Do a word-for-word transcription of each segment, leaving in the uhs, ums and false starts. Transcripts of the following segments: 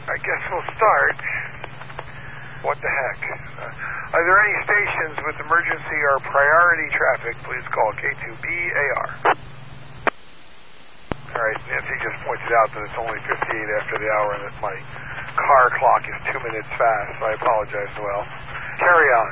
I guess we'll start. What the heck? Uh, are there any stations with emergency or priority traffic? Please call K two B A R. All right, Nancy just pointed out that it's only fifty-eight after the hour and that my car clock is two minutes fast, so I apologize, Noel. Carry on.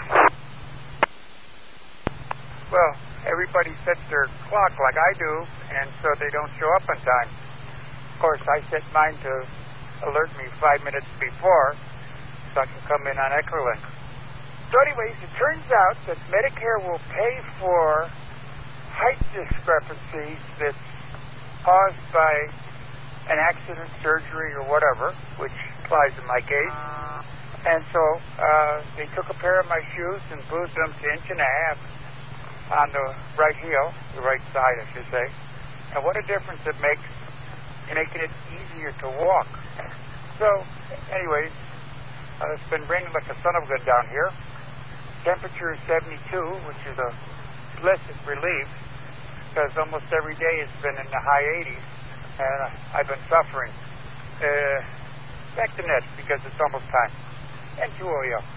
Well, everybody sets their clock like I do, and so they don't show up on time. Of course, I set mine to alert me five minutes before so I can come in on Echolink. So anyways, it turns out that Medicare will pay for height discrepancies that's caused by an accident, surgery, or whatever, which applies in my case. And so uh, they took a pair of my shoes and boozed them to inch and a half on the right heel, the right side, I should say. And what a difference it makes in making it easier to walk. So, anyways, uh, it's been raining like a son of a gun down here. Temperature is seventy-two, which is a blessed relief, because almost every day it's been in the high eighties, and uh, I've been suffering. Uh, back to net, because it's almost time. And to O E O.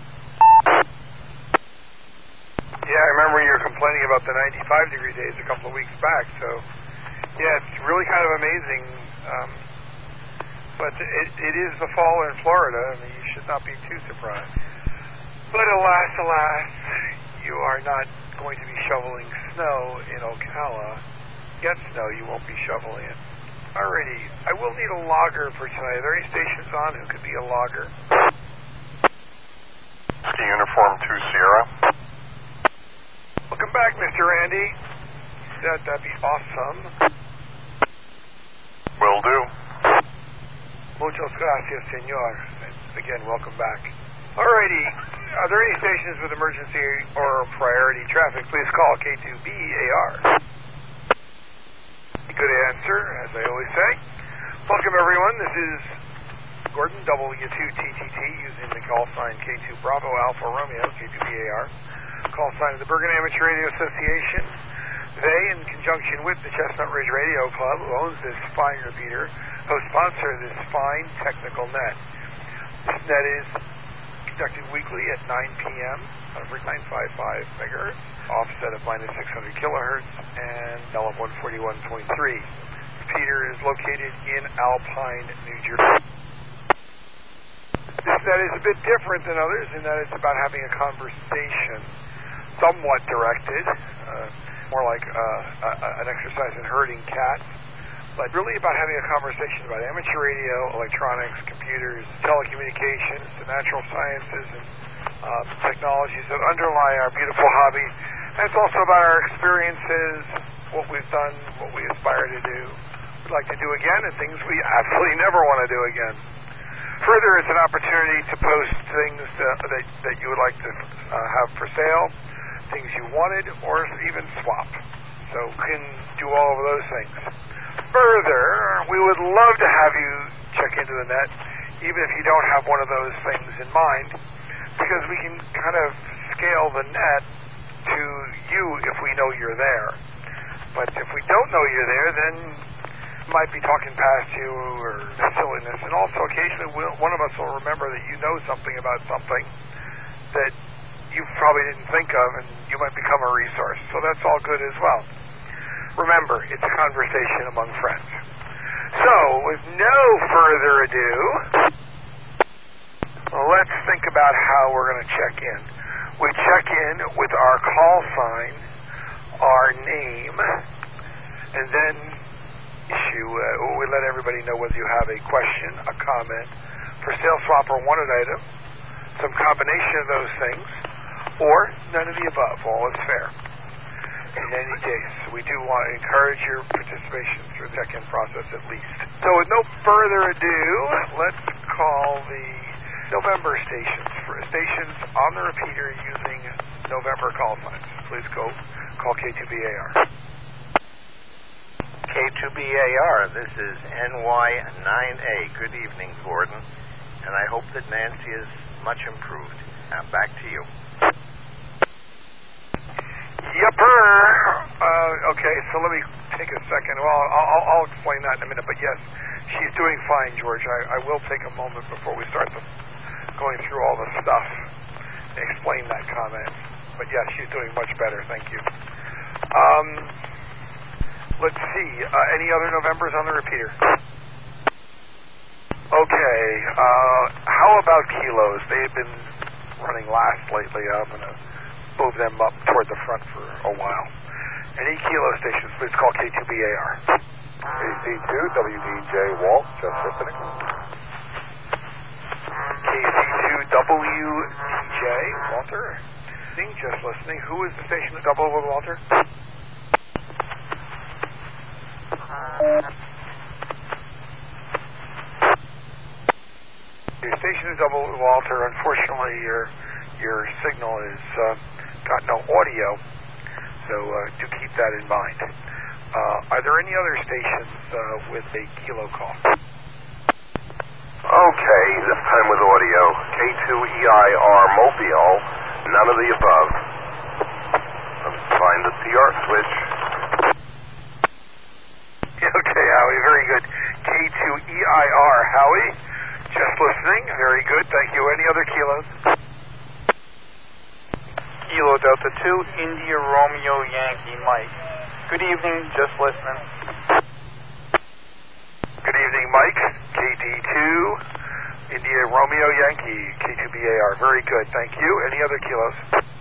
Yeah, I remember you were complaining about the ninety-five degree days a couple of weeks back, so yeah, it's really kind of amazing. Um, but it, it is the fall in Florida. I mean, you should not be too surprised. But alas, alas, you are not going to be shoveling snow in Ocala. Get snow, you won't be shoveling it. Alrighty, I will need a logger for tonight. Are there any stations on who could be a logger? Uniform two Sierra. Welcome back, Mister Randy. That, that'd be awesome. Will do. Muchas gracias, senor. And again, welcome back. Alrighty, are there any stations with emergency or priority traffic? Please call K two B A R. Good answer, as I always say. Welcome, everyone. This is Gordon, W two T T T, using the call sign K two Bravo Alpha Romeo, K two B A R. Call sign of the Bergen Amateur Radio Association. They, in conjunction with the Chestnut Ridge Radio Club, who owns this fine repeater, co-sponsor this fine technical net. This net is conducted weekly at nine p.m. on frequency nine fifty-five megahertz, offset of minus six hundred kilohertz, and L M one forty-one point three. Repeater is located in Alpine, New Jersey. This net is a bit different than others in that it's about having a conversation, somewhat directed, uh, more like uh, uh, an exercise in herding cats, but really about having a conversation about amateur radio, electronics, computers, telecommunications, the natural sciences, and uh, technologies that underlie our beautiful hobby. And it's also about our experiences, what we've done, what we aspire to do, we'd like to do again, and things we absolutely never want to do again. Further, it's an opportunity to post things uh, that, that you would like to uh, have for sale, things you wanted, or even swap. So we can do all of those things. Further, we would love to have you check into the net, even if you don't have one of those things in mind, because we can kind of scale the net to you if we know you're there. But if we don't know you're there, then might be talking past you or silliness, and also occasionally we'll, one of us will remember that you know something about something that you probably didn't think of, and you might become a resource. So that's all good as well. Remember, it's a conversation among friends. So, with no further ado, let's think about how we're going to check in. We check in with our call sign, our name, and then issue, uh, we let everybody know whether you have a question, a comment, for sale, swap, or wanted item, some combination of those things, or none of the above. All is fair. In any case, we do want to encourage your participation through the check-in process at least. So with no further ado, let's call the November stations, for stations on the repeater using November call signs. Please go call K two B A R. K two B A R, this is N Y nine A. Good evening, Gordon, and I hope that Nancy is much improved. Now, back to you. Yepper. Uh, okay, so let me take a second. Well, I'll, I'll, I'll explain that in a minute. But yes, she's doing fine, George. I, I will take a moment before we start the, going through all the stuff and explain that comment. But yes, she's doing much better. Thank you. Um, let's see. Uh, any other Novembers on the repeater? Okay. Uh, how about kilos? They've been running last lately. I'm going to move them up toward the front for a while. Any kilo stations, please call K two B A R. K C two, W D J, Walt, just listening. K C two, W D J, Walter. Just listening. Who is the station that double with Walter? Your station is double with Walter. Unfortunately, your your signal is uh, got no audio, so uh, do keep that in mind. Uh, are there any other stations uh, with a kilo call? Okay, this time with audio. K two E I R Mobile, none of the above. Let's find the T R switch. Okay, Howie, very good. K two E I R, Howie, just listening. Very good, thank you. Any other kilos? Kilo Delta two, India Romeo Yankee Mike. Good evening, just listening. Good evening, Mike. K D two, India Romeo Yankee, K two B A R. Very good, thank you. Any other kilos?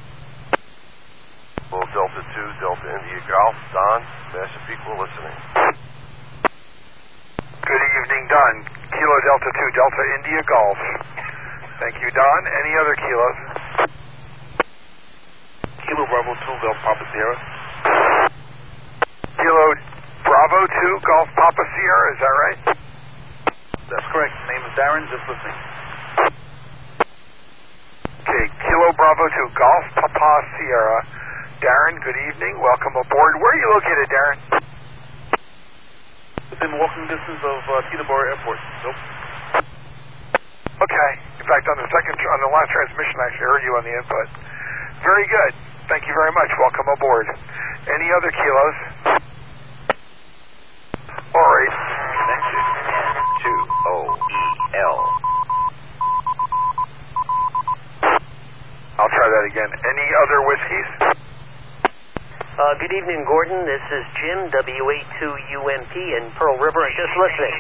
Well, Delta two, Delta India Golf, Don, Massapequa listening. Good evening, Don. Kilo Delta two, Delta India Golf. Thank you, Don. Any other kilos? Kilo Bravo two, Golf Papa Sierra. Kilo Bravo two, Golf Papa Sierra, is that right? That's correct. Name is Darren, just listening. Okay, Kilo Bravo two, Golf Papa Sierra. Darren, good evening. Welcome aboard. Where are you located, Darren? Within walking distance of uh, Teterboro Airport. Nope. Okay. In fact, on the second, on the last transmission, I actually heard you on the input. Very good. Thank you very much. Welcome aboard. Any other kilos? All right. Connected N two O E L. I'll try that again. Any other whiskeys? Uh, good evening, Gordon. This is Jim, W A two U M P in Pearl River, and just listening.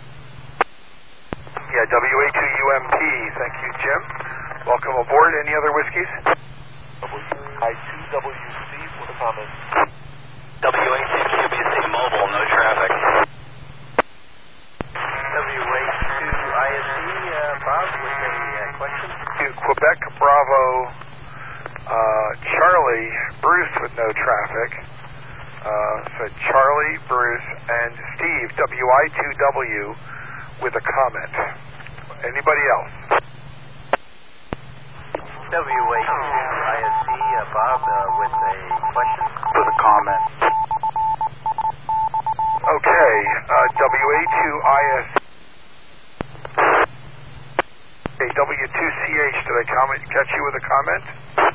Yeah, W A two U M P. Thank you, Jim. Welcome aboard. Any other whiskeys? I two W C with a comment. W A two Q B C Mobile, no traffic. W A two I S C, uh, Bob, with a uh, question. To Quebec Bravo, uh, Charlie, Bruce with no traffic. Uh, so Charlie, Bruce, and Steve, W I two W, with a comment. Anybody else? W A two I S C, uh, Bob, uh, with a question. With a comment. Okay, uh, W A two I S C. Okay, W two C H, did I comment, catch you with a comment?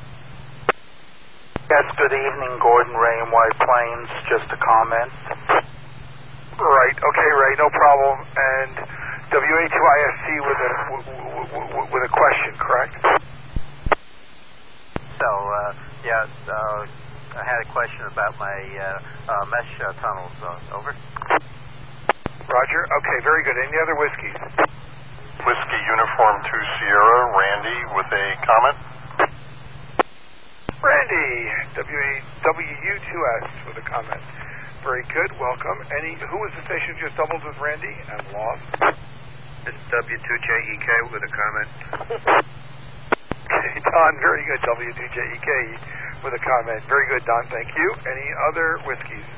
Yes, good evening, Gordon, Ray and White Plains. Just a comment. Right, okay, Ray, no problem. And W A two I S C with a, w- w- with a question, correct? So, uh, yeah, uh, I had a question about my uh, uh, mesh uh, tunnels. Uh, over. Roger. Okay, very good. Any other whiskeys? Whiskey Uniform two Sierra, Randy with a comment. Randy, W A W two S with a comment. Very good. Welcome. Any? Who was the station just doubled with Randy and lost? It's W two J E K with a comment. Okay, Don, very good. W two J E K with a comment. Very good, Don. Thank you. Any other whiskeys?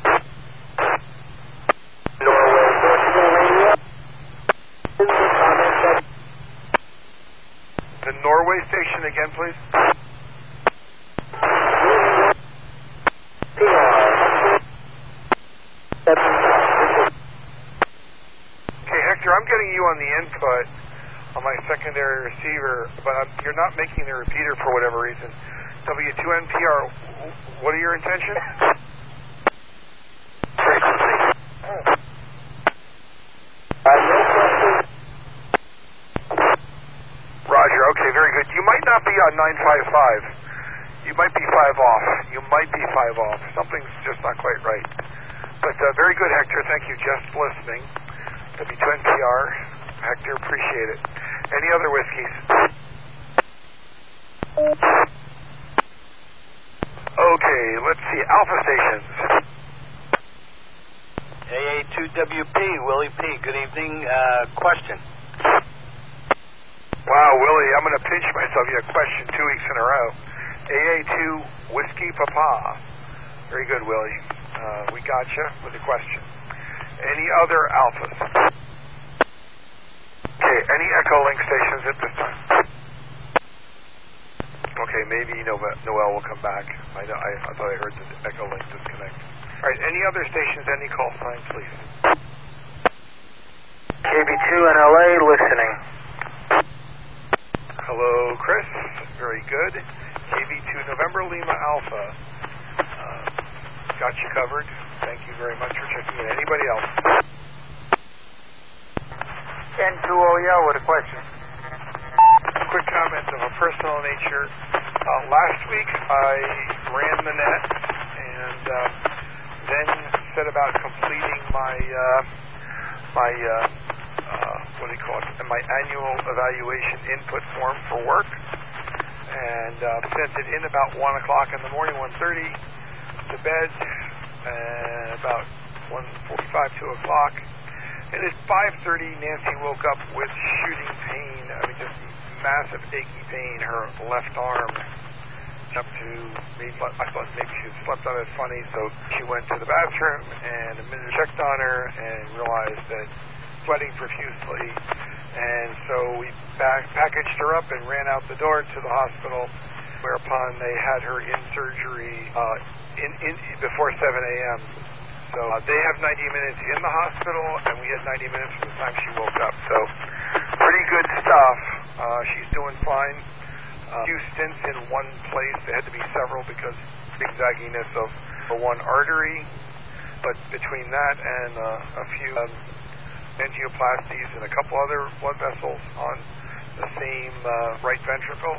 The Norway station again, please. Okay, Hector, I'm getting you on the input on my secondary receiver, but I'm, you're not making the repeater for whatever reason. W two N P R, what are your intentions? Frequency. Roger, okay, very good. You might not be on nine five five. You might be five off. You might be five off. Something's just not quite right. But uh, very good, Hector. Thank you. Just listening. W two N P R. Hector, appreciate it. Any other whiskeys? Okay, let's see. Alpha stations. A A two W P, Willie P. Good evening. Uh, question. Wow, Willie, I'm going to pinch myself. You had a question two weeks in a row. A A two Whiskey Papa. Very good, Willie. Uh, we got you with the question. Any other alphas? Okay, any Echo Link stations at this time? Okay, maybe Noel, Noel will come back. I, I, I thought I heard the Echo Link disconnect. All right, any other stations, any call sign, please? K B two in L A, listening. Hello, Chris. Very good. K B two November Lima Alpha. Uh, got you covered. Thank you very much for checking in. Anybody else? N two O E L with a question. Quick comment of a personal nature. Uh, last week I ran the net and uh, then set about completing my uh, my uh, uh, what do you call it? My annual evaluation input form for work, and uh, sent it in about one o'clock in the morning, one thirty, to bed, and about one forty-five, two o'clock. And at five thirty, Nancy woke up with shooting pain. I mean, just massive achy pain. Her left arm up to maybe, I thought maybe she had slept on it funny, so she went to the bathroom and a minute checked on her and realized that sweating profusely. And so we back, packaged her up and ran out the door to the hospital, whereupon they had her in surgery uh, in, in before seven a.m. So uh, they have ninety minutes in the hospital, and we had ninety minutes from the time she woke up. So pretty good stuff. Uh, she's doing fine. A uh, few stints in one place. There had to be several because zigzagginess of the one artery. But between that and uh, a few um, angioplasties and a couple other blood vessels on the same uh, right ventricle,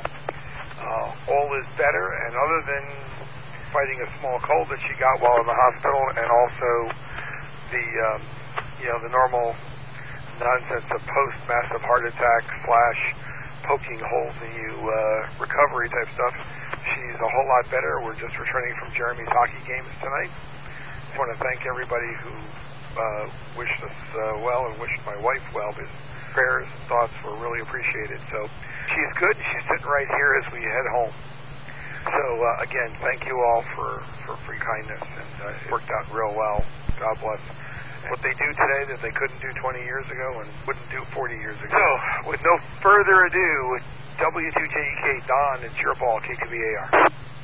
uh, all is better. And other than fighting a small cold that she got while in the hospital, and also the um, you know the normal nonsense of post massive heart attack slash poking holes in you uh, recovery type stuff, she's a whole lot better. We're just returning from Jeremy's hockey games tonight. I want to thank everybody who uh, wished us uh, well and wished my wife well. His prayers and thoughts were really appreciated. So she's good. She's sitting right here as we head home. So, uh, again, thank you all for, for, for your kindness, and uh, it worked out real well. God bless. And what they do today that they couldn't do twenty years ago and wouldn't do forty years ago. So, with no further ado, W two J E K, Don, it's your ball, K two B A R.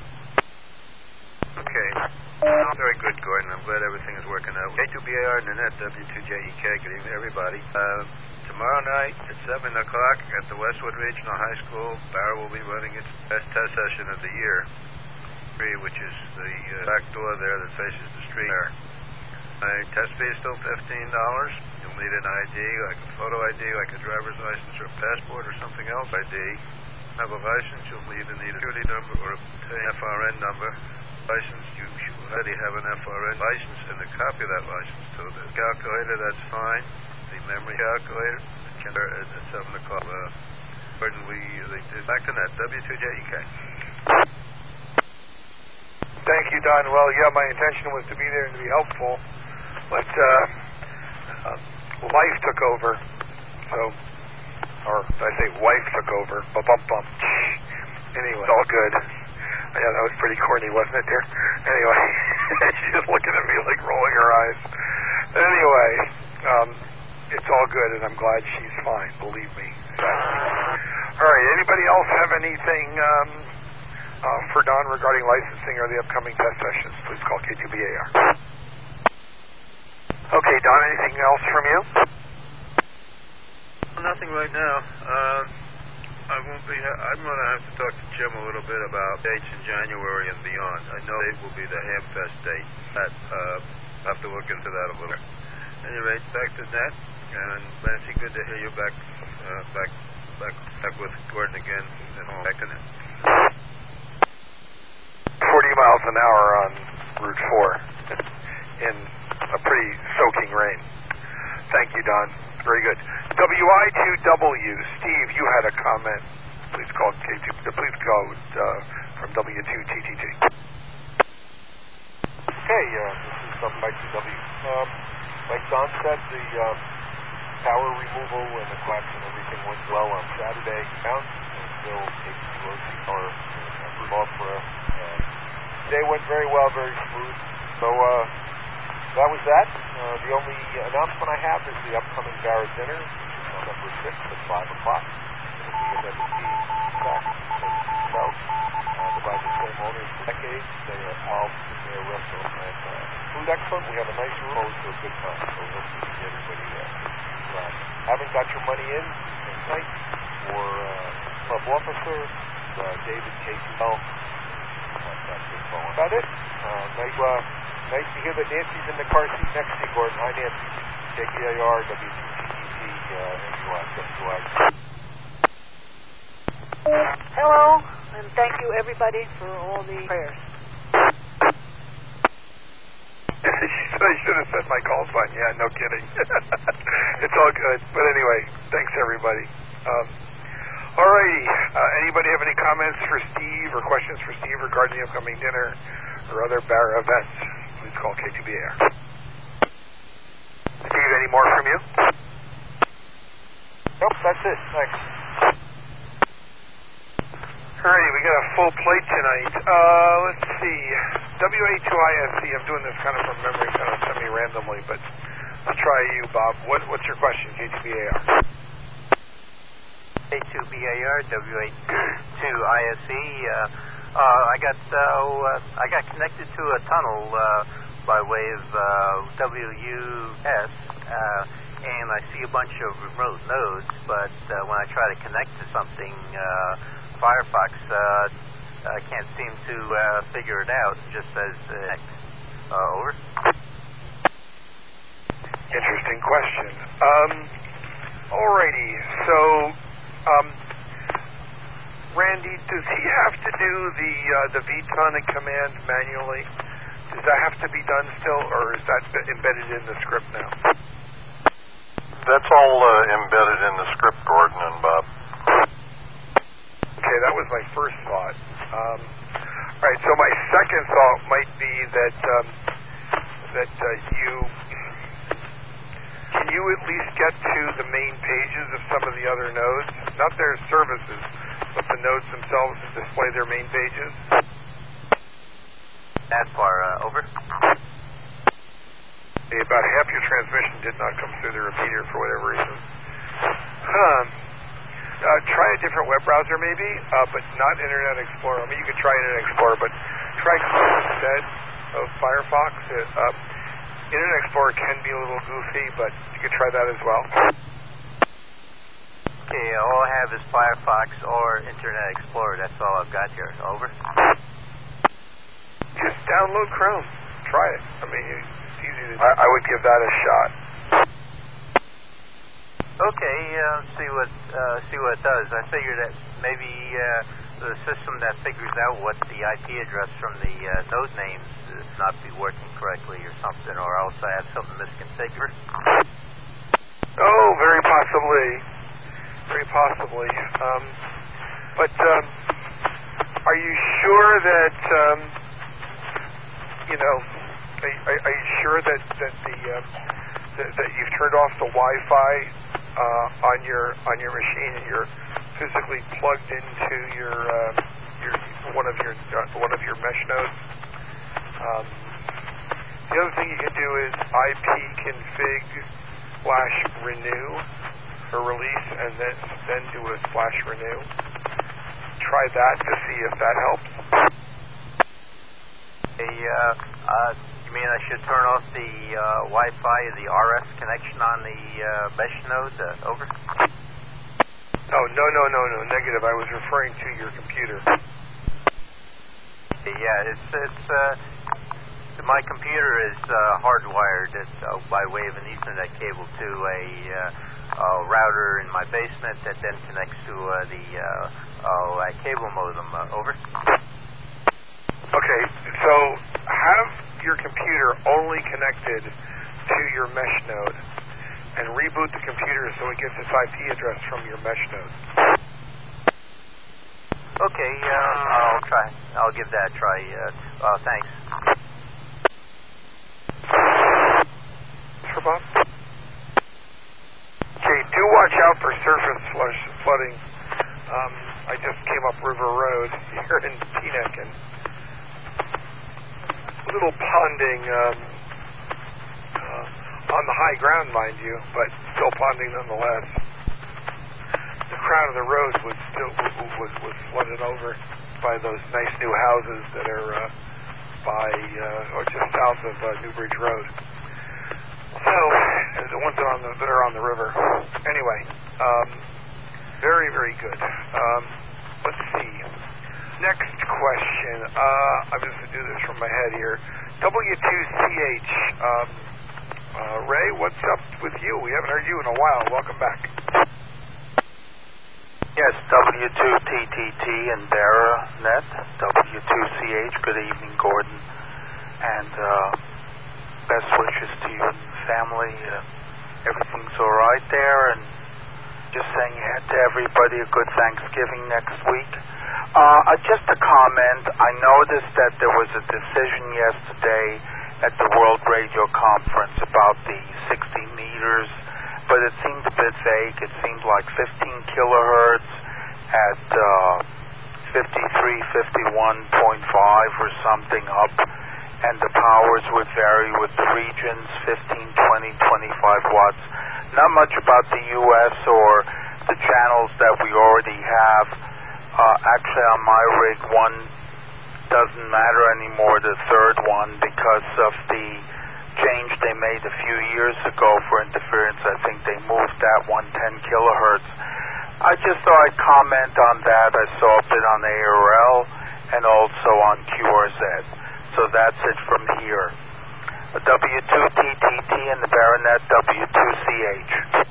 Okay. Very good, Gordon. I'm glad everything is working out. K two B A R, Nanette, W two J E K. Good evening, everybody. Uh, tomorrow night at seven o'clock at the Westwood Regional High School, Barra will be running its best test session of the year, which is the uh, back door there that faces the street there. My test fee is still fifteen dollars. You'll need an I D, like a photo I D, like a driver's license or a passport or something else I D. Have a license, you'll either need a security number or a F R N number. License, you should already have an F R N license and a copy of that license. So the calculator, that's fine. The memory calculator, at seven o'clock. Uh, Gordon, we they did back to that. W two J E K. Thank you, Don. Well, yeah, my intention was to be there and to be helpful, but uh, uh, life took over. So, or did I say wife took over? Bum bum bum. Anyway, it's all good. Yeah, that was pretty corny, wasn't it, dear? Anyway, she's just looking at me like rolling her eyes. Anyway, um, it's all good, and I'm glad she's fine, believe me. All right, anybody else have anything um, uh, for Don regarding licensing or the upcoming test sessions? Please call K two B A R. Okay, Don, anything else from you? Nothing right now. Um, I won't be. Ha- I'm going to have to talk to Jim a little bit about dates in January and beyond. I know it will be the Hamfest date. That uh, I have to look into that a little. Anyway, back to that. And Nancy, good to hear you back, uh, back, back, back with Gordon again. And back in it. forty miles an hour on Route four in a pretty soaking rain. Thank you, Don. Very good. W I two W, Steve, you had a comment. Please call K two. Please go uh, from W two T T T. Okay, uh, this is W I two W. Um, like Don said, the um, tower removal and the collapse and everything went well on Saturday. Down until K two O C or approved off for a uh, day went very well, very smooth. So uh, that was that. Uh, the only announcement I have is the upcoming Barra dinner, which is November sixth at five o'clock. It'll be at M T back in South. Uh, by the same owners for decades. They are Alf in their restaurant and uh, food excellent. We have a nice room. Always a good time. So we'll see everybody there. Uh, haven't got your money in tonight for uh, club officer, uh, David K two L. That's it. About it. Uh, nice, uh, nice to hear that Nancy's in the car seat next to you, Gordon. Hi, Nancy. K K A R, W two T T T, uh, M U I, W I. Hello, and thank you, everybody, for all the prayers. I should have said my call sign. Yeah, no kidding. It's all good. But anyway, thanks, everybody. Um, all righty. Uh, anybody have any comments for Steve or questions for Steve regarding the upcoming dinner or other Barra events? Please call K two B A R. Steve, any more from you? Nope, that's it. Thanks. Alrighty, we got a full plate tonight. Uh, let's see. W A two I S C, I'm doing this kind of from memory, kind of semi-randomly, but let's try you, Bob. What, what's your question, K two B A R? K two B A R, W A two I S C. Uh, uh, I got uh, uh, I got connected to a tunnel uh, by way of uh, W U S, uh, and I see a bunch of remote nodes, but uh, when I try to connect to something, uh, Firefox, uh, I can't seem to uh, figure it out. It just says uh, uh, over. Interesting question. Um, alrighty, so um, Randy, does he have to do the uh, the V TON and command manually? Does that have to be done still, or is that embedded in the script now? That's all uh, embedded in the script, Gordon and Bob. Okay, that was my first thought. Um, all right, so my second thought might be that um, that uh, you can you at least get to the main pages of some of the other nodes, not their services, but the nodes themselves to display their main pages. That far uh, over. Okay, about half your transmission did not come through the repeater for whatever reason. Huh. Uh, try a different web browser maybe, uh, but not Internet Explorer. I mean, you could try Internet Explorer, but try Chrome instead of Firefox. Uh, uh, Internet Explorer can be a little goofy, but you could try that as well. Okay, all I have is Firefox or Internet Explorer. That's all I've got here. Over. Just download Chrome. Try it. I mean, it's easy to do. I, I would give that a shot. Okay, uh, see what uh, see what it does. I figure that maybe uh, the system that figures out what the I P address from the uh, node names is not be working correctly or something, or else I have something misconfigured. Oh, very possibly, very possibly. Um, but um, are you sure that um, you know? Are, are, are you sure that that the uh, that, that you've turned off the Wi-Fi? Uh, on your on your machine, and you're physically plugged into your uh, your one of your uh, one of your mesh nodes. Um, the other thing you can do is ipconfig slash renew or release, and then then do a slash renew. Try that to see if that helps. Hey, uh, uh, you mean I should turn off the uh, Wi-Fi, the R S connection on the uh, mesh node? Uh, over. no, no, no, no, negative. I was referring to your computer. Yeah, it's it's uh, my computer is uh, hardwired it, uh, by way of an Ethernet cable to a, uh, a router in my basement that then connects to uh, the uh, oh, a cable modem. Uh, over. Okay, so have your computer only connected to your mesh node, and reboot the computer so it gets its I P address from your mesh node. Okay, uh, I'll try. I'll give that a try. Uh, uh, thanks. For Bob? Okay, do watch out for surface flush flooding. Um, I just came up River Road here in Teaneck, and a little ponding um, uh, on the high ground, mind you, but still ponding nonetheless. The crown of the road was still was was flooded over by those nice new houses that are uh, by uh, or just south of uh, Newbridge Road. So the ones that are on the that are on the river. Anyway, um, very very good. Um, let's see. Next question. Uh, I'm just gonna do this from my head here. W two C H. Um, uh, Ray, what's up with you? We haven't heard you in a while. Welcome back. Yes, W two T T T and BaraNet, W two C H, good evening, Gordon, and uh, best wishes to you and family. Uh, everything's all right there, and just saying to everybody a good Thanksgiving next week. Uh, just a comment, I noticed that there was a decision yesterday at the World Radio Conference about the sixty meters, but it seemed a bit vague. It seemed like fifteen kilohertz at uh, fifty-three, fifty-one point five or something up, and the powers would vary with the regions, fifteen, twenty, twenty-five watts. Not much about the U S or the channels that we already have. Uh, actually, on my rig, one doesn't matter anymore, the third one, because of the change they made a few years ago for interference. I think they moved that one ten kilohertz. I just thought I'd comment on that. I saw a bit on A R L and also on Q R Z. So that's it from here. The W two T T T and the BaraNet W two C H.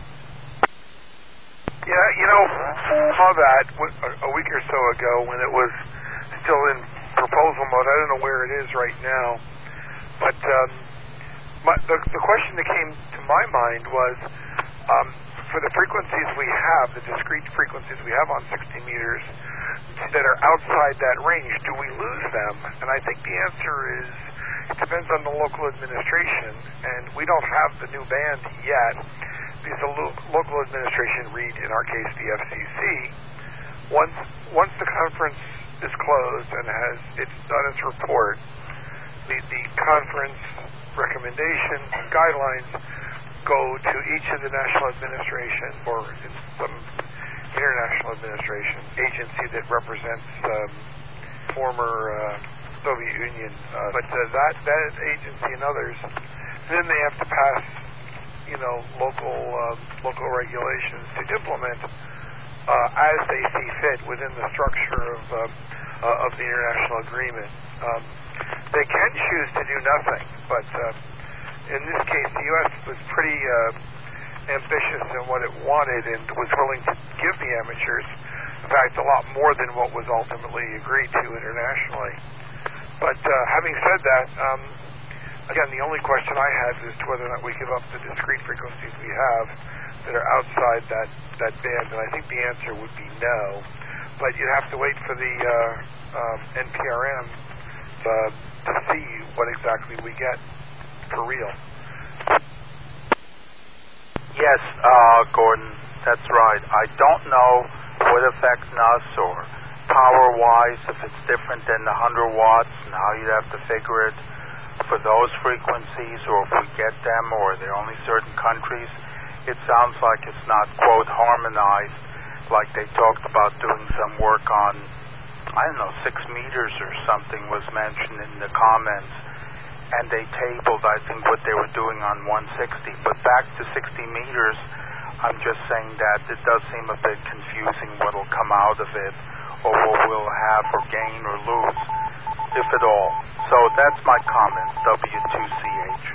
Yeah, you know, saw that a week or so ago when it was still in proposal mode. I don't know where it is right now, but um, My, the, the question that came to my mind was, um, for the frequencies we have, the discrete frequencies we have on sixty meters that are outside that range, do we lose them? And I think the answer is, it depends on the local administration, and we don't have the new band yet, because the lo- local administration, read in our case the F C C, once, once the conference is closed and has it's done its report, the, the conference recommendations and guidelines go to each of the national administration or some international administration agency that represents um, former uh, Soviet Union. Uh, but uh, that that agency and others, then they have to pass, you know, local uh, local regulations to implement uh, as they see fit within the structure of uh, uh, of the international agreement. Um, They can choose to do nothing, but uh, in this case, the U S was pretty uh, ambitious in what it wanted and was willing to give the amateurs, in fact, a lot more than what was ultimately agreed to internationally. But uh, having said that, um, again, the only question I had is to whether or not we give up the discrete frequencies we have that are outside that, that band, and I think the answer would be no. But you'd have to wait for the uh, um, N P R M Uh, to see what exactly we get for real. Yes, uh, Gordon, that's right. I don't know what affects N U S or power-wise, if it's different than the one hundred watts and how you'd have to figure it for those frequencies, or if we get them, or they're only certain countries. It sounds like it's not, quote, harmonized, like they talked about doing some work on, I don't know, six meters or something was mentioned in the comments, and they tabled, I think, what they were doing on one sixty. But back to sixty meters, I'm just saying that it does seem a bit confusing what will come out of it, or what we'll have or gain or lose, if at all. So that's my comment, W two C H.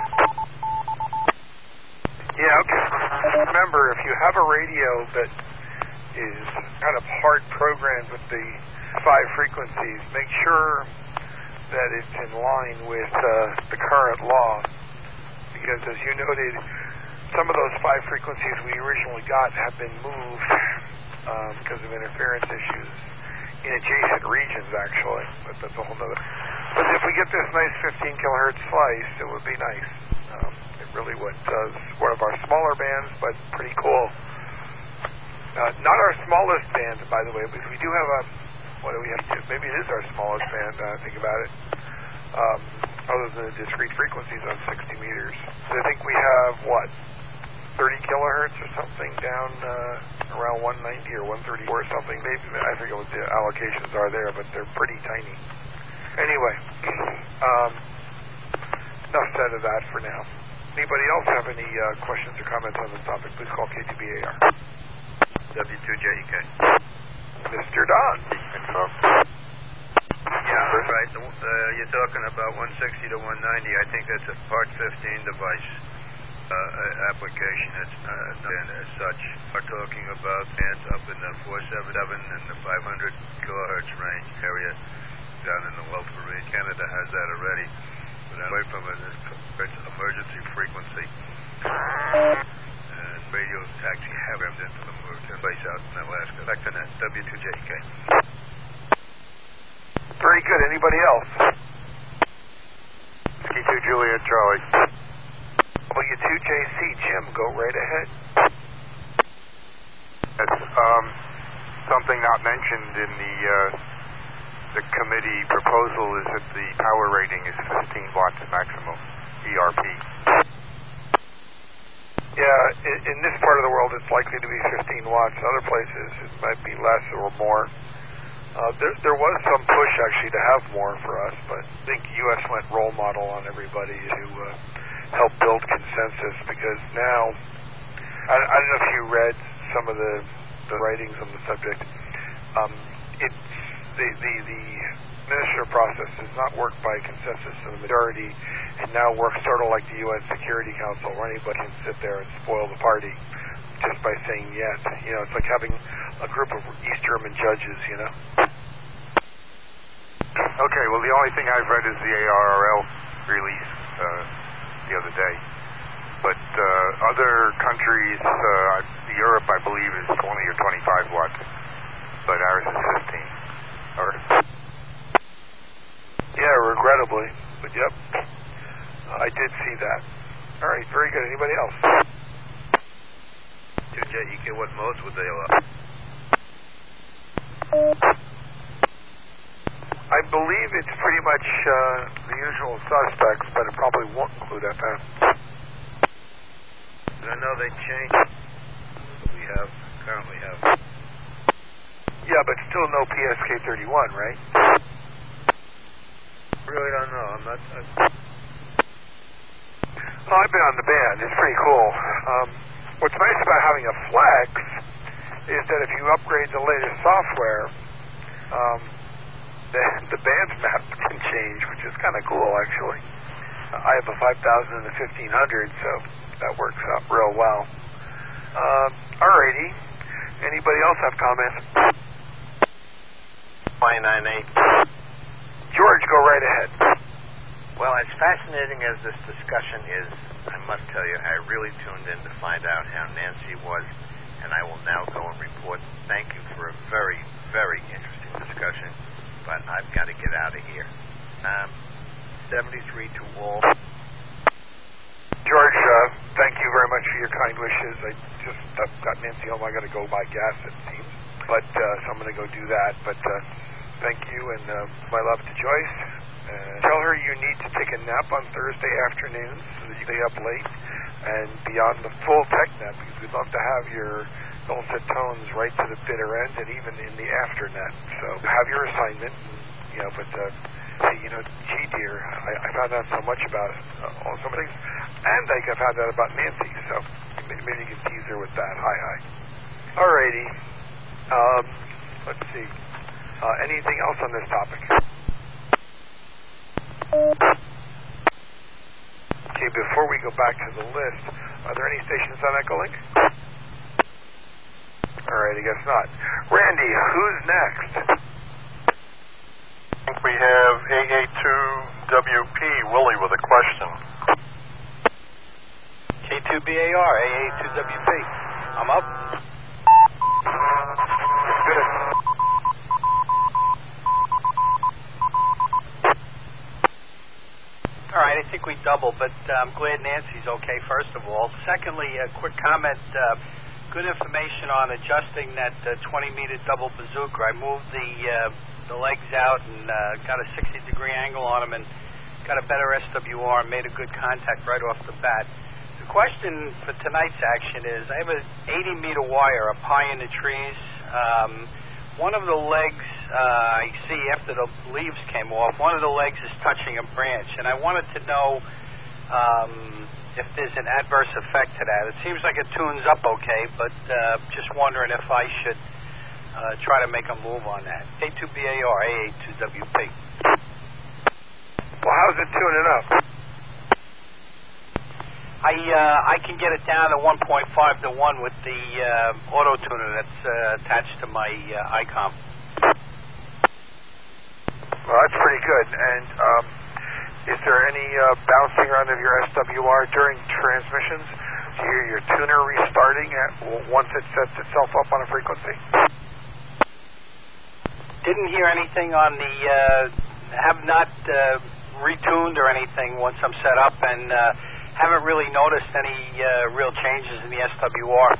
Yeah, okay. Remember, if you have a radio that is kind of hard programmed with the five frequencies, make sure that it's in line with uh, the current law. Because as you noted, some of those five frequencies we originally got have been moved um, because of interference issues in adjacent regions, actually. But that's a whole nother. But if we get this nice fifteen kilohertz slice, it would be nice. Um, it really would. Uh, it's one of our smaller bands, but pretty cool. Uh, not our smallest band, by the way, because we do have a, what do we have to, maybe it is our smallest band, uh, think about it, um, other than the discrete frequencies on sixty meters. So I think we have, what, thirty kilohertz or something down uh, around one ninety or one thirty-four or something. Maybe, I forget what the allocations are there, but they're pretty tiny. Anyway, um, enough said of that for now. Anybody else have any uh, questions or comments on this topic? Please call K two B A R. W two J E K. Mister Don. Yeah, that's right. The, uh, you're talking about one sixty to one ninety. I think that's a Part fifteen device uh, application. It's uh, not as such. We're talking about bands up in the four seventy-seven and the five hundred kilohertz range area down in the Welfare region. Canada has that already. But away from it, it's emergency frequency. And radios actually have rammed into the base out in Alaska. Back to that, W two J K. Very good. Anybody else? Ski two Juliet Charlie. W two J C, Jim, go right ahead. That's um, something not mentioned in the uh, the committee proposal is that the power rating is fifteen watts maximum, E R P. Yeah, in, in this part of the world, it's likely to be fifteen watts. In other places, it might be less or more. Uh, there, there was some push, actually, to have more for us, but I think U S went role model on everybody to uh, help build consensus, because now, I, I don't know if you read some of the, the writings on the subject. Um, it's the, the, the administrative process does not work by consensus of the majority, and now works sort of like the U N Security Council, where anybody can sit there and spoil the party just by saying yes. You know, it's like having a group of East German judges, you know. Okay, well, the only thing I've read is the A R R L release uh, the other day. But uh, other countries, uh, Europe, I believe, is twenty or twenty-five watts, but ours is fifteen. Or yeah, regrettably, but yep, I did see that. All right, very good. Anybody else? two J E K, what modes would they allow? I believe it's pretty much uh, the usual suspects, but it probably won't include F M. I know they changed what we have, currently have. Yeah, but still no P S K thirty-one, right? Really don't know. I'm not... I'm... Well, I've been on the band. It's pretty cool. Um, what's nice about having a flex is that if you upgrade the latest software, um, the, the band's map can change, which is kind of cool, actually. Uh, I have a five thousand and a fifteen hundred, so that works out real well. Um, alrighty. Anybody else have comments? nine nine eight. George, go right ahead. Well, as fascinating as this discussion is, I must tell you, I really tuned in to find out how Nancy was, and I will now go and report. Thank you for a very, very interesting discussion, but I've got to get out of here. Um, seventy-three to all. George, uh, thank you very much for your kind wishes. I just I've got Nancy home. I got to go buy gas, it seems. But uh, so I'm going to go do that. But uh, thank you, and uh, my love to Joyce. Uh, tell her you need to take a nap on Thursday afternoons so that you stay up late and beyond the full tech nap, because we'd love to have your dulcet tones right to the bitter end and even in the after nap. So have your assignment, and, you know. But uh, hey, you know, gee dear, I, I found out so much about uh, all so many things, and I found out about Nancy. So maybe you can tease her with that. Hi, hi. Alrighty. Um, let's see. Uh, anything else on this topic? Okay, before we go back to the list, are there any stations on Echolink? Alright, I guess not. Randy, who's next? I think we have A A two W P, Willie, with a question. K two B A R, A A two W P. I'm up. Good. All right, I think we doubled, but uh, I'm glad Nancy's okay, first of all. Secondly, a quick comment. Uh, good information on adjusting that uh, twenty meter double bazooka. I moved the uh, the legs out and uh, got a sixty degree angle on them and got a better S W R and made a good contact right off the bat. The question for tonight's action is, I have an eighty meter wire up high in the trees. Um, one of the legs, uh, I see after the leaves came off, one of the legs is touching a branch, and I wanted to know um, if there's an adverse effect to that. It seems like it tunes up okay, but uh, just wondering if I should uh, try to make a move on that. K two B A R, A A two W P. Well, how's it tuning up? I uh, I can get it down to one point five to one with the uh, auto tuner that's uh, attached to my uh, I COM. Well, that's pretty good. And um, is there any uh, bouncing around of your S W R during transmissions? Do you hear your tuner restarting at, once it sets itself up on a frequency? Didn't hear anything on the, uh, have not uh, retuned or anything once I'm set up, and uh, haven't really noticed any uh, real changes in the S W R.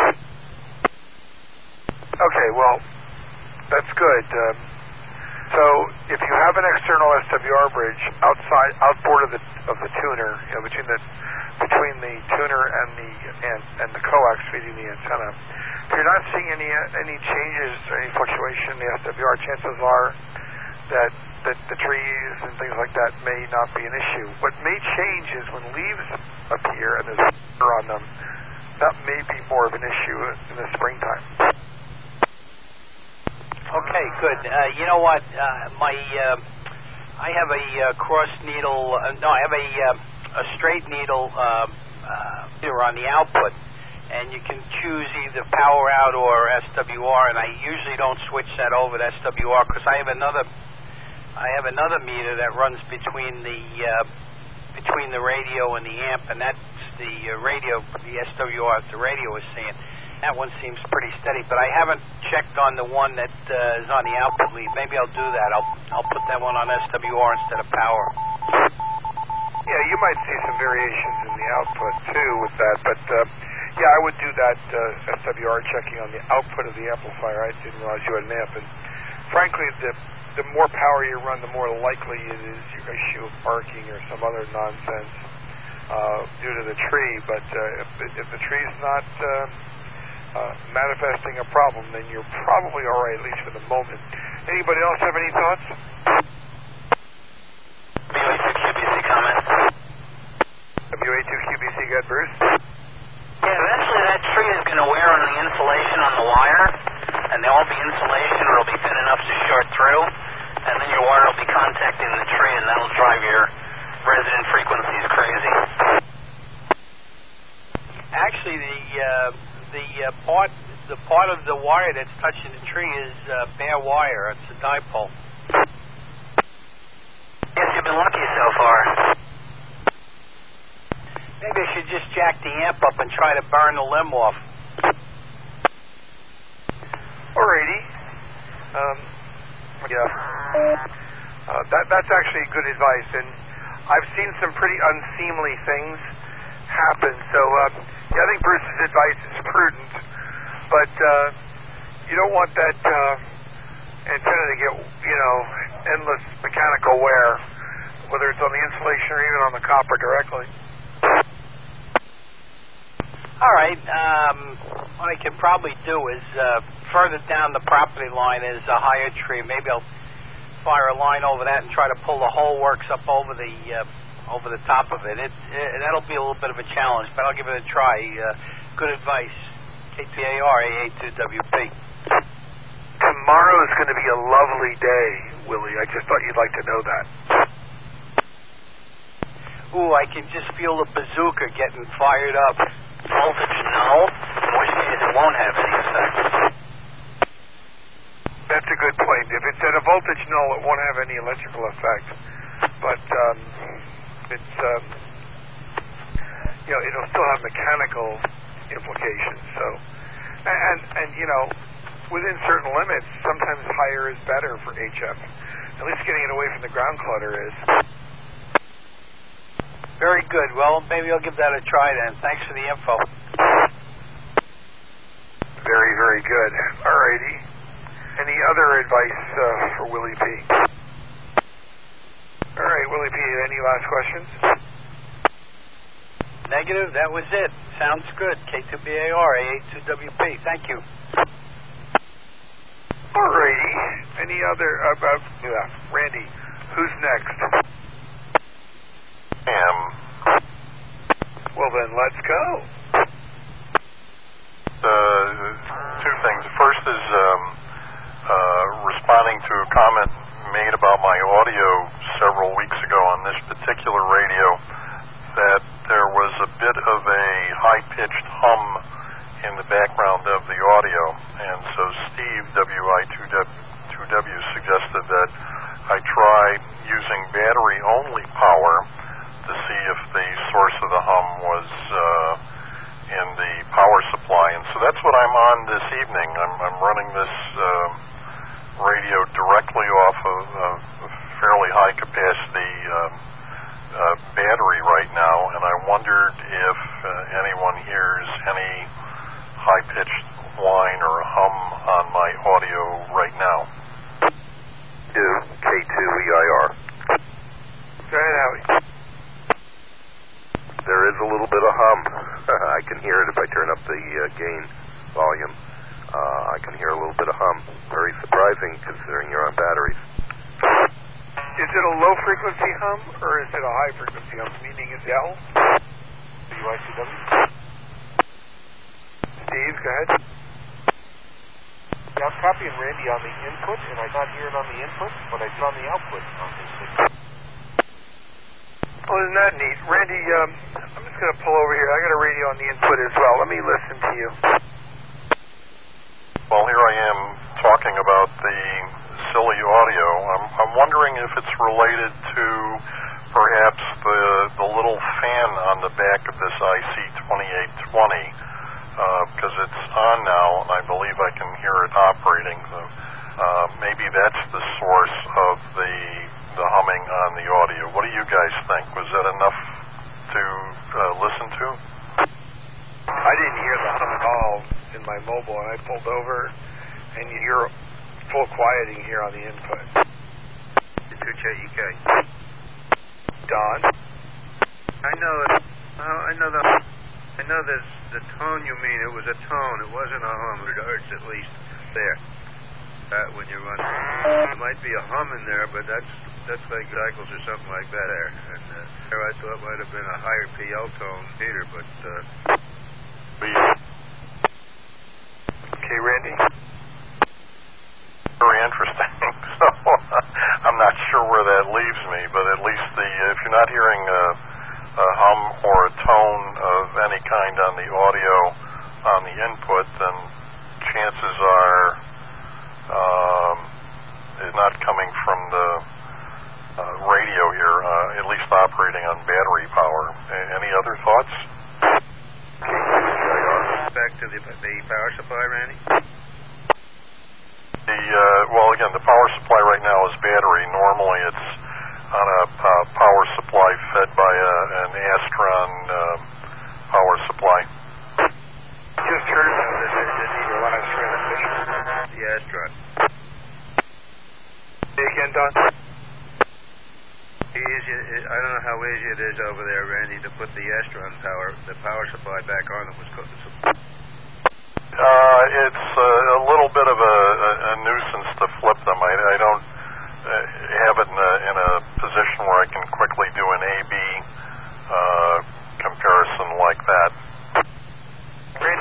Okay, well, that's good. Um, so if you have an external S W R bridge outside, outboard of the of the tuner, you know, between the between the tuner and the and, and the coax feeding the antenna, if you're not seeing any any changes or any fluctuation in the S W R, chances are that that the trees and things like that may not be an issue. What may change is when leaves appear and there's water on them, that may be more of an issue in the springtime. Okay, good. Uh, you know what? Uh, my uh, I have a uh, cross needle. Uh, no, I have a uh, a straight needle uh, uh, here on the output, and you can choose either power out or S W R. And I usually don't switch that over to S W R because I have another. I have another meter that runs between the uh, between the radio and the amp, and that's the uh, radio, the S W R that the radio is seeing. That one seems pretty steady, but I haven't checked on the one that uh, is on the output lead. Maybe I'll do that. I'll I'll put that one on S W R instead of power. Yeah, you might see some variations in the output too with that, but uh, yeah, I would do that uh, S W R checking on the output of the amplifier. I didn't realize you had an amp, and frankly, the the more power you run, the more likely it is your issue of arcing or some other nonsense uh, due to the tree. But uh, if, if the tree's not uh, uh, manifesting a problem, then you're probably all right, at least for the moment. Anybody else have any thoughts? W A two Q B C comment. W A two Q B C, got Bruce? Yeah, eventually that tree is going to wear on the insulation on the wire, and there won't be insulation, or it'll be thin enough to short through, and then your wire will be contacting the tree, and that'll drive your resident frequencies crazy. Actually, the uh, the uh, part the part of the wire that's touching the tree is uh, bare wire. It's a dipole. Yes, you've been lucky so far. Maybe I should just jack the amp up and try to burn the limb off. Alrighty. Um, yeah. Uh, that, that's actually good advice, and I've seen some pretty unseemly things happen, so uh, yeah, I think Bruce's advice is prudent, but uh, you don't want that uh, antenna to get, you know, endless mechanical wear, whether it's on the insulation or even on the copper directly. All right. Um, what I can probably do is uh, further down the property line is a higher tree. Maybe I'll fire a line over that and try to pull the whole works up over the uh, over the top of it. It, it. That'll be a little bit of a challenge, but I'll give it a try. Uh, Good advice. K two A R A A two W P. Tomorrow is going to be a lovely day, Willie. I just thought you'd like to know that. Ooh, I can just feel the bazooka getting fired up. Voltage null? In which case it won't have any effect. That's a good point. If it's at a voltage null, it won't have any electrical effect. But um, it's, um, you know, it'll still have mechanical implications. So, and, and you know, within certain limits, sometimes higher is better for H F. At least getting it away from the ground clutter is. Very good. Well, maybe I'll give that a try then. Thanks for the info. Very, very good. All righty. Any other advice uh, for Willie P? All right, Willie P, any last questions? Negative. That was it. Sounds good. K two B A R A A two W P. Thank you. All righty. Any other? Uh, uh, yeah. Randy, who's next? Am. Well, then let's go. Uh, two things. The first is um, uh, responding to a comment made about my audio several weeks ago on this particular radio, that there was a bit of a high-pitched hum in the background of the audio, and so Steve, W I two W, suggested that I try using battery-only power to see if the source of the hum was uh, in the power supply. And so that's what I'm on this evening. I'm, I'm running this uh, radio directly off of a fairly high-capacity uh, uh, battery right now, and I wondered if uh, anyone hears any high-pitched whine or hum on my audio right now. Do K two E I R. Go ahead, Howie. There is a little bit of hum. I can hear it if I turn up the uh, gain volume. Uh, I can hear a little bit of hum. Very surprising considering you're on batteries. Is it a low-frequency hum, or is it a high-frequency hum, meaning it's L? W I two W? Steve, go ahead. Yeah, I'm copying Randy on the input, and I not hear it on the input, but I do on the output on this signal. Well, isn't that neat? Randy, um, I'm just going to pull over here. I got a radio on the input as well. Let me listen to you. Well, here I am talking about the silly audio. I'm, I'm wondering if it's related to perhaps the, the little fan on the back of this I C twenty-eight twenty, uh, because it's on now, and I believe I can hear it operating. So, uh, maybe that's the source of the the humming on the audio. What do you guys think? Was that enough to uh, listen to? I didn't hear the hum at all in my mobile, and I pulled over, and you hear full quieting here on the input. two J E K. Don? I know it. Uh, I know the. I know there's the tone you mean. It was a tone. It wasn't a hum. It hurts at least there. That when you run, there might be a hum in there, but that's that's like cycles or something like that there. And uh, there I thought might have been a higher P L tone meter, but. Uh, Okay, Randy. Very interesting. So I'm not sure where that leaves me, but at least the if you're not hearing a, a hum or a tone of any kind on the audio on the input, then chances are um, it's not coming from the uh, radio here, uh, at least operating on battery power. A- any other thoughts? Back to the, the power supply, Randy. The uh, well, again, the power supply right now is battery. Normally, it's on a uh, power supply fed by a, an Astron uh, power supply. Just heard about this. It didn't even last transmission. The Astron. Say again, Don. Easy, I don't know how easy it is over there, Randy, to put the Astron power, the power supply back on. It was cooked. Uh, it's uh, a little bit of a, a, a nuisance to flip them. I, I don't uh, have it in a, in a position where I can quickly do an A B uh, comparison like that. Randy,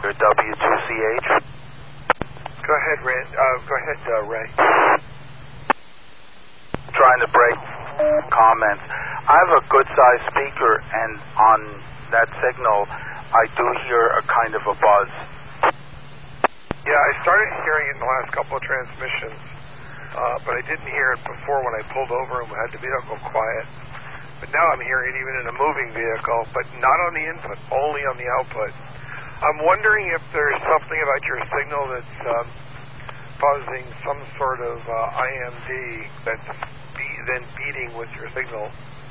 Your W two C H. Go ahead, Rand. Uh, go ahead, uh, Ray. Trying to break comments. I have a good-sized speaker, and on that signal, I do hear a kind of a buzz. Yeah, I started hearing it in the last couple of transmissions, uh, but I didn't hear it before when I pulled over and had the vehicle quiet. But now I'm hearing it even in a moving vehicle, but not on the input, only on the output. I'm wondering if there's something about your signal that's um, causing some sort of uh, I M D that's be- then beating with your signal.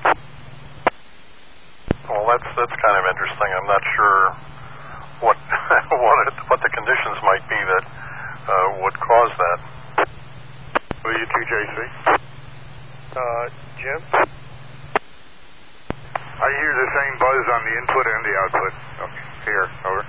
Well, that's that's kind of interesting. I'm not sure what what, it, what the conditions might be that uh, would cause that. W two J C? Uh, Jim? I hear the same buzz on the input and the output. Okay. Here, over.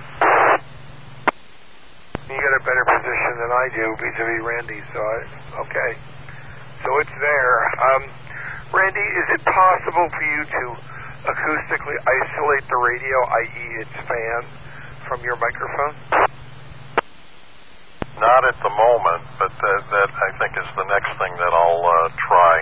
You got a better position than I do vis-a-vis Randy, so I, okay. So it's there. Um, Randy, is it possible for you to acoustically isolate the radio, that is its fan, from your microphone? Not at the moment, but that, that I think is the next thing that I'll uh, try.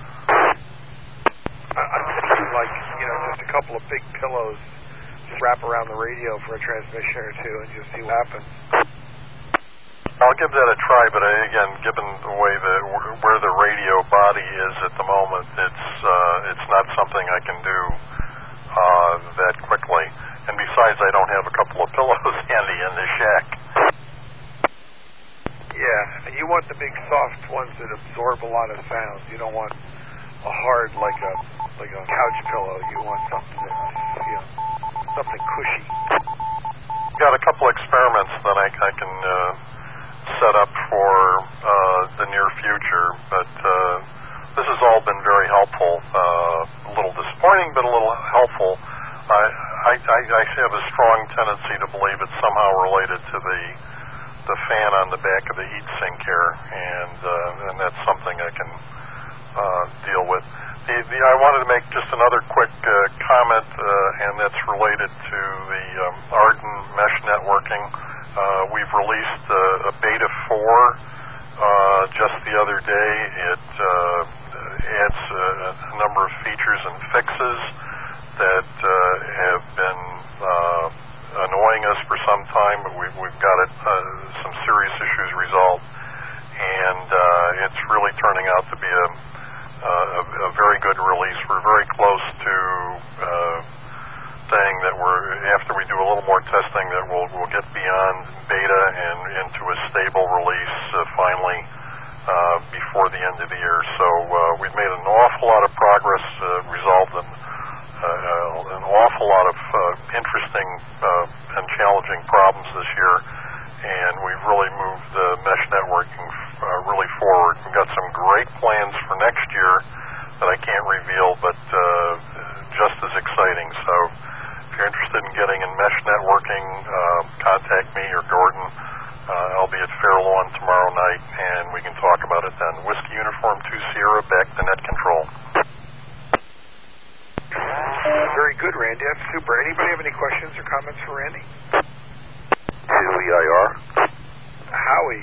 I'm thinking like, you know, just a couple of big pillows, just wrap around the radio for a transmission or two and just see what happens. I'll give that a try, but I, again, given the way the where the radio body is at the moment, it's uh, it's not something I can do uh, that quickly. And besides, I don't have a couple of pillows handy in the shack. Yeah, and you want the big soft ones that absorb a lot of sounds. You don't want a hard like a like a couch pillow. You want something that's, you know, something cushy. Got a couple experiments that I, I can uh, set up for uh, the near future, but uh, this has all been very helpful. Uh, a little disappointing, but a little helpful. I, I, I have a strong tendency to believe it's somehow related to the the fan on the back of the heat sink here, and uh, and that's something I can uh, deal with. The, the, I wanted to make just another quick uh, comment, uh, and that's related to the um, Arden mesh networking. Uh, we've released uh, a beta four uh, just the other day. It uh, adds uh, a number of features and fixes that uh, have been uh, annoying us for some time, but we've, we've got it, uh, some serious issues resolved, and uh, it's really turning out to be a, a, a very good release. We're very close to uh, saying that we're, after we do a little more testing, that we'll, we'll get beyond beta and into a stable release uh, finally uh, before the end of the year. So uh, we've made an awful lot of progress, uh, resolved an, uh, an awful lot of uh, interesting uh, and challenging problems this year, and we've really moved the mesh networking uh, really forward. We've got some great plans for next year that I can't reveal, but uh, just as exciting. So if you're interested in getting in mesh networking, uh, contact me or Gordon. Uh, I'll be at Fair Lawn tomorrow night, and we can talk about it then. Whiskey Uniform two Sierra, back to net control. Very good, Randy. That's super. Anybody have any questions or comments for Randy? To E I R. Howie.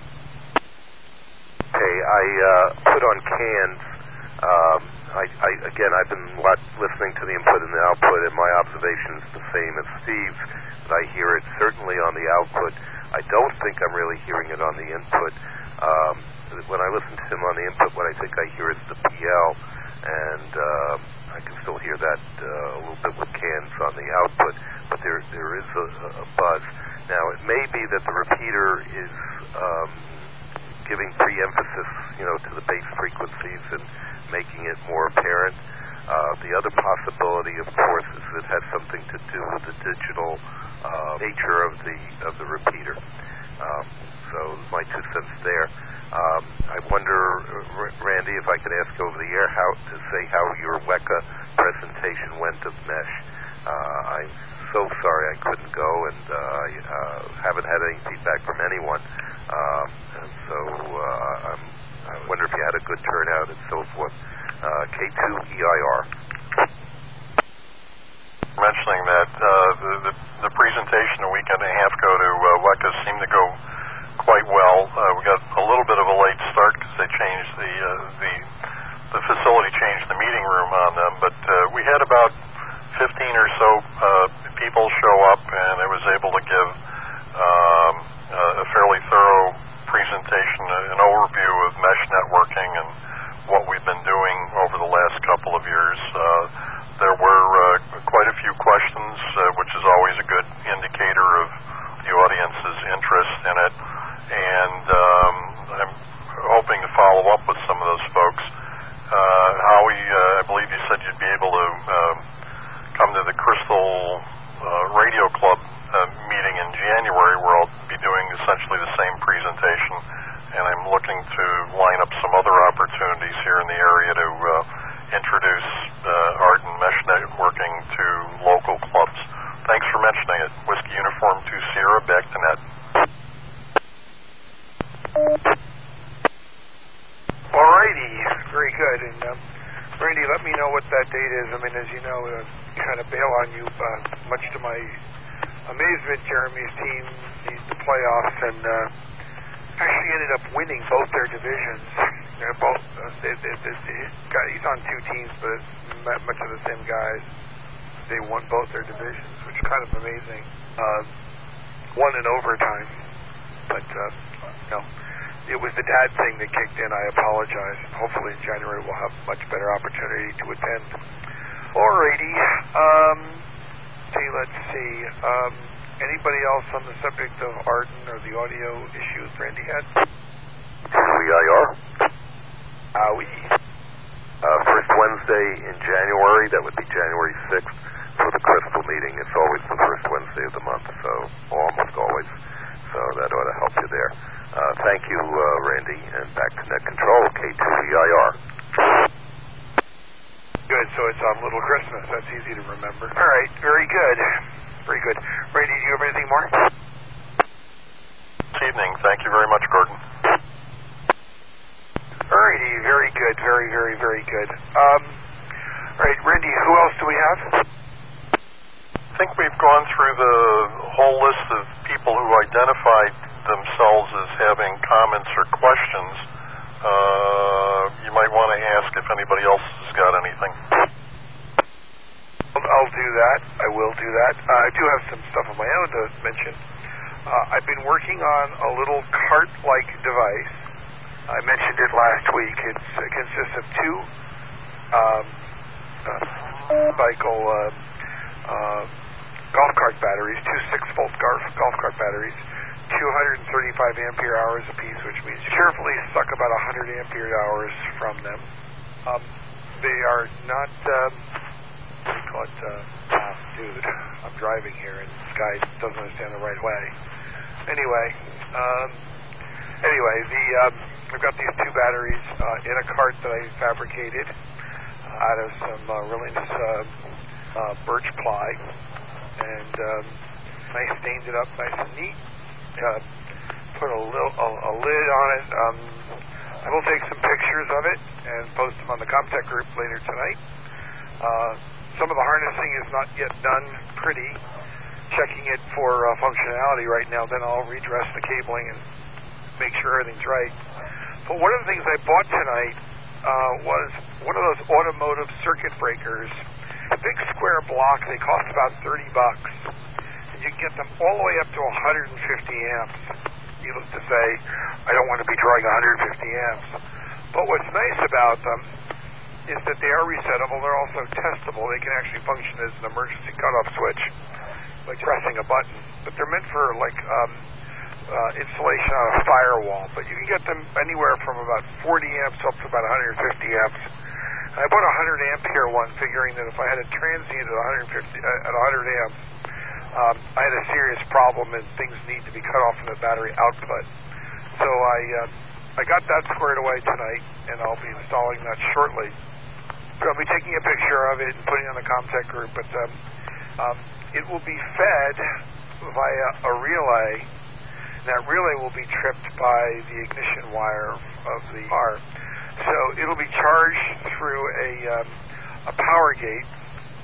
Hey, I uh, put on cans. Um, I, I, again, I've been watch, listening to the input and the output, and my observation is the same as Steve's. But I hear it certainly on the output. I don't think I'm really hearing it on the input. Um, when I listen to him on the input, what I think I hear is the P L, and uh, I can still hear that uh, a little bit with cans on the output, but there there is a, a buzz. Now, it may be that the repeater is um, giving pre-emphasis, you know, to the base frequencies and making it more apparent. Uh, the other possibility, of course, is it has something to do with the digital uh, nature of the of the repeater. Um, so my two cents there. Um, I wonder, uh, Randy, if I could ask over the air how to say how your W E C A presentation went of mesh. Uh, I'm so sorry I couldn't go, and uh, I uh, haven't had any feedback from anyone. Um, and so uh, I'm, I wonder if you had a good turnout and so forth. Uh, K two E I R. mentioning that uh, the, the the presentation a week and a half ago to uh, W E C A seemed to go quite well. Uh, we got a little bit of a late start because they changed the uh, the the facility changed the meeting room on them, but uh, we had about fifteen or so uh, people show up, and I was able to give um, uh, a fairly thorough presentation, an overview of mesh networking and what we've been doing over the last couple of years. Uh, there were uh, quite a few questions, uh, which is always a good indicator of the audience's interest in it, and um, I'm hoping to follow up with some of those folks. Uh, Howie, uh, I believe you said you'd be able to uh, come to the Crystal uh, Radio Club uh, meeting in January, where I'll be doing essentially the same presentation, and I'm looking to line up some other opportunities here in the area to uh, introduce uh, art and mesh networking to local clubs. Thanks for mentioning it. Whiskey Uniform two Sierra, back to Ned. Alrighty, very good. And um, Randy, let me know what that date is. I mean, as you know, uh, kind of bail on you. Uh, much to my amazement, Jeremy's team needs the playoffs, and uh, actually ended up winning both their divisions. They're both uh, they, they, they, they got, he's on two teams, but it's much of the same guys. They won both their divisions, which is kind of amazing. Uh, one in overtime, but uh, no. It was the dad thing that kicked in. I apologize. Hopefully in January we'll have much better opportunity to attend. Alrighty. Um, see, let's see. Um, anybody else on the subject of Arden or the audio issues Randy had? V I R. Howie. Uh, first Wednesday in January, that would be January sixth, for the Crystal meeting. It's always the first Wednesday of the month, so almost always. So that ought to help you there. Uh, thank you, uh, Randy, and back to Net Control, K two V I R. Good, so it's on um, Little Christmas. That's easy to remember. All right, very good. Very good. Randy, do you have anything more? This evening. Thank you very much, Gordon. All righty, very good. Very, very, very good. Um, all right, Randy, who else do we have? I think we've gone through the whole list of people who identified themselves as having comments or questions. Uh, you might want to ask if anybody else has got anything. I'll do that. I will do that. Uh, I do have some stuff of my own to mention. Uh, I've been working on a little cart-like device. I mentioned it last week. It's, it consists of two um, uh, cycle uh, uh, golf cart batteries, two six-volt golf, golf cart batteries, two hundred thirty-five ampere hours apiece, which means you carefully suck about one hundred ampere hours from them. Um, they are not, um, what do you call it, uh, ah, dude, I'm driving here and this guy doesn't understand the right way. Anyway, um, anyway, the um, I've got these two batteries uh, in a cart that I fabricated uh, out of some uh, really nice uh, uh, birch ply, and um, I stained it up nice and neat. Uh, put a little a, a lid on it. Um, I will take some pictures of it and post them on the Comtech group later tonight. Uh, some of the harnessing is not yet done pretty. Checking it for uh, functionality right now. Then I'll redress the cabling and make sure everything's right. But one of the things I bought tonight uh, was one of those automotive circuit breakers. A big square block. They cost about thirty bucks. You can get them all the way up to one hundred fifty amps. Needless to say, I don't want to be drawing one hundred fifty amps. But what's nice about them is that they are resettable. They're also testable. They can actually function as an emergency cutoff switch, like pressing a button. But they're meant for like um, uh, installation on a firewall. But you can get them anywhere from about forty amps up to about one hundred fifty amps. I bought a one hundred ampere one, figuring that if I had a transient at one hundred fifty uh, at one hundred amps, Um, I had a serious problem and things need to be cut off from the battery output. So I uh, I got that squared away tonight, and I'll be installing that shortly. I'll be taking a picture of it and putting it on the Comtech group, but um, um, it will be fed via a relay. That relay will be tripped by the ignition wire of the car. So it'll be charged through a, um, a power gate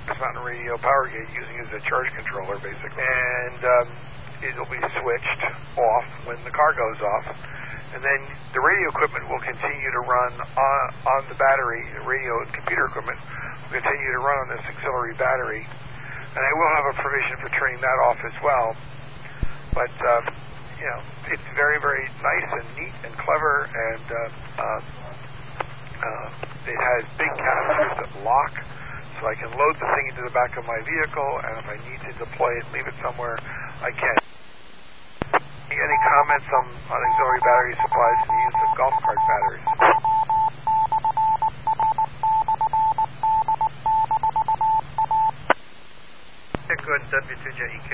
West Mountain Radio power gate using it as a charge controller, basically. And um, it'll be switched off when the car goes off. And then the radio equipment will continue to run on, on the battery. The radio and computer equipment will continue to run on this auxiliary battery. And I will have a provision for turning that off as well. But, um, you know, it's very, very nice and neat and clever. And uh, uh, uh, it has big canisters that lock. So I can load the thing into the back of my vehicle. And if I need to deploy it, leave it somewhere, I can. Any comments on, on auxiliary battery supplies and the use of golf cart batteries? Check on W two J E K.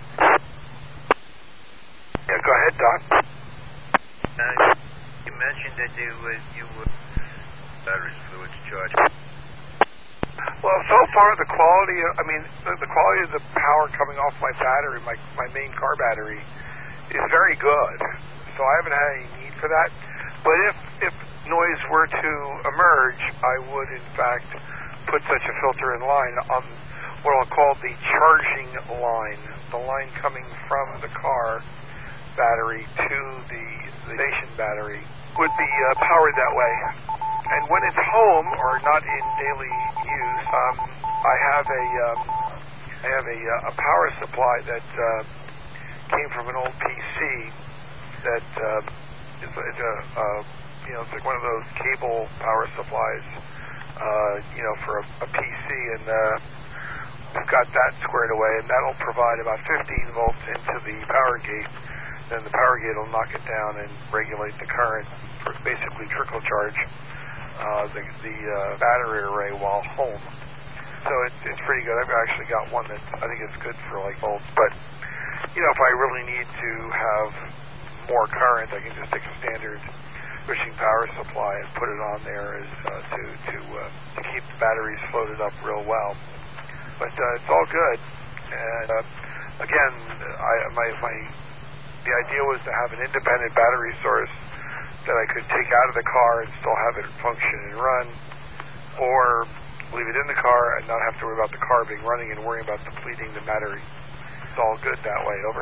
Yeah, go ahead, Doc. Uh, you mentioned that you would you would batteries fluids charge. Well, so far the quality, of, I mean, the, the quality of the power coming off my battery, my my main car battery, is very good, so I haven't had any need for that. But if if noise were to emerge, I would in fact put such a filter in line on what I'll call the charging line, the line coming from the car battery to the, the station battery would be uh, powered that way. And when it's home or not in daily use, um, I have a um, I have a, a power supply that uh, came from an old P C that uh, is, is a uh, you know it's like one of those cable power supplies, uh, you know, for a, a P C, and uh, we've got that squared away, and that'll provide about fifteen volts into the power gate. Then the power gate will knock it down and regulate the current for basically trickle charge uh, the, the uh, battery array while home. So it's it's pretty good. I've actually got one that I think is good for like volts, but you know, if I really need to have more current, I can just take a standard pushing power supply and put it on there as uh, to to uh, to keep the batteries floated up real well. But uh, it's all good. And uh, again, I my my the idea was to have an independent battery source that I could take out of the car and still have it function and run, or leave it in the car and not have to worry about the car being running and worrying about depleting the battery. It's all good that way. Over.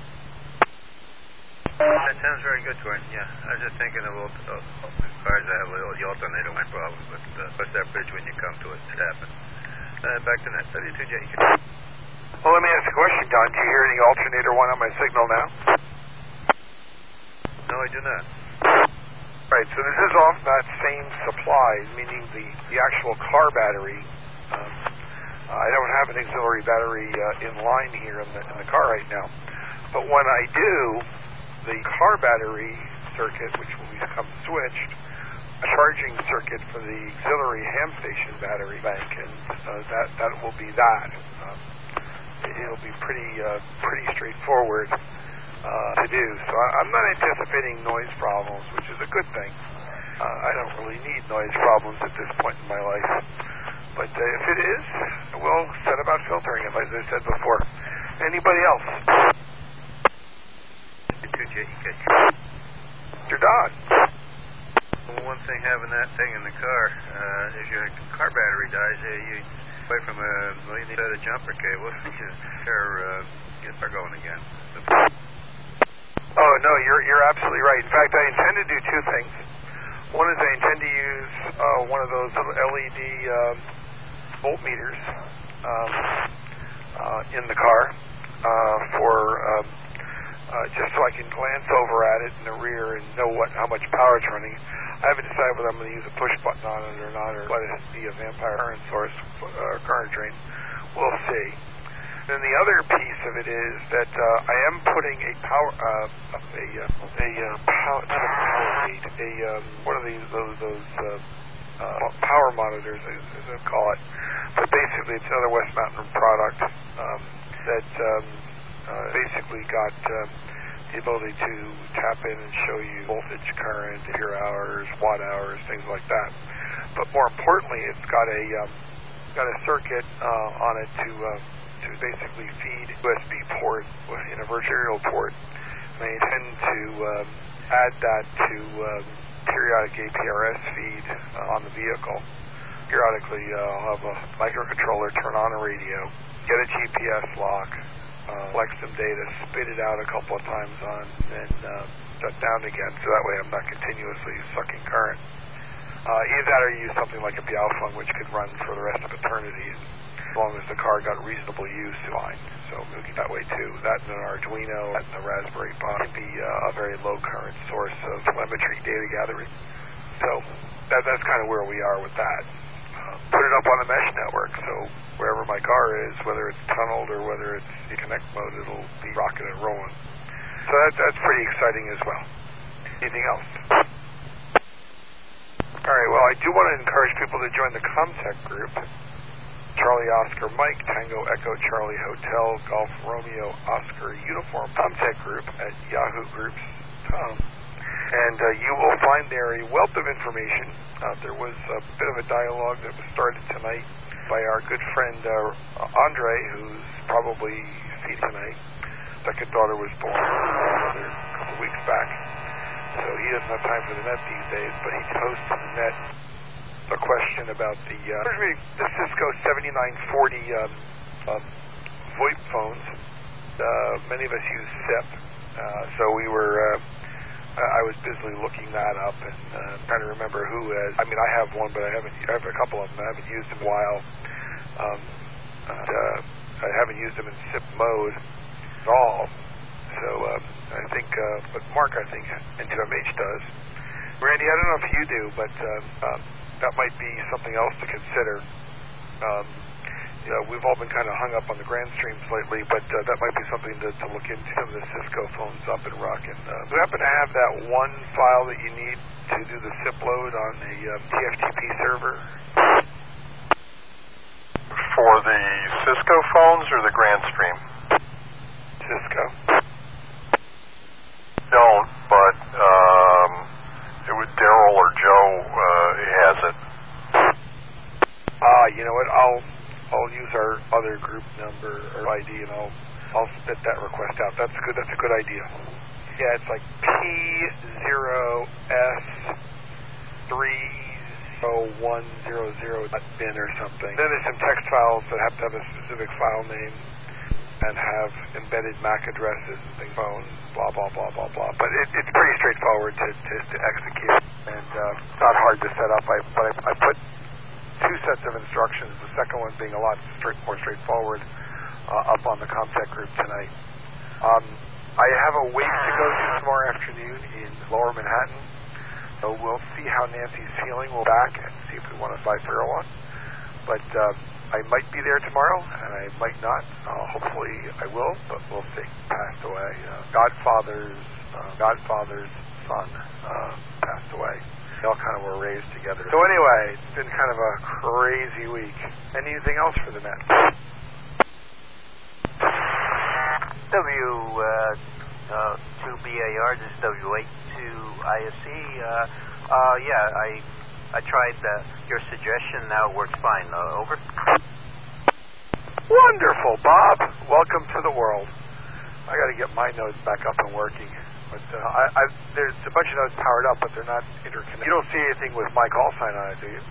That sounds very good, Gordon. Yeah, I was just thinking of all the cars that have the alternator line problems, but uh, cross that bridge when you come to it. It happens. Uh, back to that. W two J E K. Well, let me ask a question, Don. Do you hear any alternator one on my signal now? No, I do not. Right, so this is off that same supply, meaning the, the actual car battery. Um, I don't have an auxiliary battery uh, in line here in the, in the car right now. But when I do, the car battery circuit, which will become switched, a charging circuit for the auxiliary ham station battery bank, and uh, that that will be that. Um, it'll be pretty uh, pretty straightforward uh, to do. So I, I'm not anticipating noise problems, which is a good thing. Uh, I don't really need noise problems at this point in my life. But uh, if it is, we'll set about filtering it, as I said before. Anybody else? Mister Dodd. One thing having that thing in the car, uh, if your car battery dies, uh, you away from a well, you need a jumper cable. Or uh, you start going again. Oh no, you're you're absolutely right. In fact, I intend to do two things. One is I intend to use uh, one of those little L E D uh, voltmeters um, uh, in the car uh, for um, uh, just so I can glance over at it in the rear and know what how much power it's running. I haven't decided whether I'm going to use a push button on it or not, or let it be a vampire current source or uh, current drain. We'll see. Then the other piece of it is that uh, I am putting a power, uh, a a, a uh, power, not a power gate, a um, what are these those those uh, uh, power monitors, as they call it. But basically, it's another West Mountain product um, that um, uh, basically got um, the ability to tap in and show you voltage, current, ampere hours, watt hours, things like that. But more importantly, it's got a um, got a circuit uh, on it to uh, to basically feed U S B port in a virtual port. And I intend to um, add that to um, periodic A P R S feed uh, on the vehicle. periodically uh, I'll have a microcontroller turn on a radio, get a G P S lock, uh, collect some data, spit it out a couple of times on, and uh, shut down again, so that way I'm not continuously sucking current. Uh, either that or use something like a Bialphone, which could run for the rest of eternity, as long as the car got reasonable use, fine. So moving that way too. That and an Arduino, that and a Raspberry Pi can be uh, a very low current source of telemetry data gathering. So that, that's kind of where we are with that. Uh, put it up on the mesh network, so wherever my car is, whether it's tunneled or whether it's in connect mode, it'll be rocking and rolling. So that, that's pretty exciting as well. Anything else? All right, well, I do want to encourage people to join the ComTech group. Charlie Oscar Mike, Tango Echo Charlie Hotel, Golf Romeo Oscar Uniform ComTech group at yahoo groups dot com. And uh, you will find there a wealth of information. Uh, there was a bit of a dialogue that was started tonight by our good friend uh, Andre, who's probably seen tonight. Second daughter was born uh, a couple weeks back. So he doesn't have time for the net these days, but he posted to the net a question about the, uh, the Cisco seventy-nine forty um, um, VoIP phones. Uh, many of us use S I P, uh, so we were, uh, I was busily looking that up and uh, trying to remember who has, I mean, I have one, but I haven't, I have a couple of them I haven't used in a while. Um, and, uh, I haven't used them in S I P mode at all. So um, I think, uh, but Mark, I think, N two M H does. Randy, I don't know if you do, but uh, um, that might be something else to consider. Um, you know, we've all been kind of hung up on the Grandstreams lately, but uh, that might be something to, to look into, some of the Cisco phones up and rocking. Uh, do you happen to have that one file that you need to do the S I P load on the um, T F T P server? For the Cisco phones or the Grandstream? Cisco. Don't, but um, it would Daryl or Joe uh, has it. Ah, uh, you know what? I'll I'll use our other group number or I D and I'll I'll spit that request out. That's good. That's a good idea. Yeah, it's like P zero S three zero one zero zero bin or something. Then there's some text files that have to have a specific file name and have embedded M A C addresses and things, phones, blah, blah, blah, blah, blah. But it, it's pretty straightforward to, to, to execute, and uh, not hard to set up. I, but I, I put two sets of instructions, the second one being a lot straight, more straightforward, uh, up on the ComTech group tonight. Um, I have a wake to go to tomorrow afternoon in Lower Manhattan, so we'll see how Nancy's feeling. We'll back and see if we want to fly for her one. But uh, I might be there tomorrow, and I might not. Uh, hopefully I will, but we'll see. Passed away. Uh, Godfather's, uh, Godfather's son uh, passed away. They all kind of were raised together. So anyway, it's been kind of a crazy week. Anything else for the net? W two B A R, this is W eight two I S E. Uh, uh, yeah, I I tried uh, your suggestion. Now it works fine. Uh, over. Wonderful, Bob. Welcome to the world. I got to get my nodes back up and working. But uh, I, I, there's a bunch of nodes powered up, but they're not interconnected. You don't see anything with my call sign on it, do you?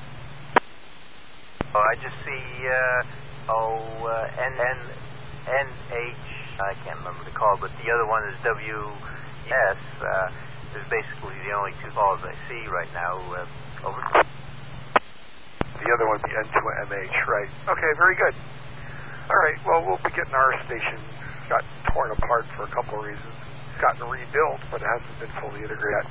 Oh, I just see uh, oh uh, N N N H. I can't remember the call, but the other one is W S. Uh, is basically the only two calls I see right now. Uh, over. The other one would be N two M H, right? Okay, very good. All right, well, we'll be getting our station got torn apart for a couple of reasons. It's gotten rebuilt, but it hasn't been fully integrated yet.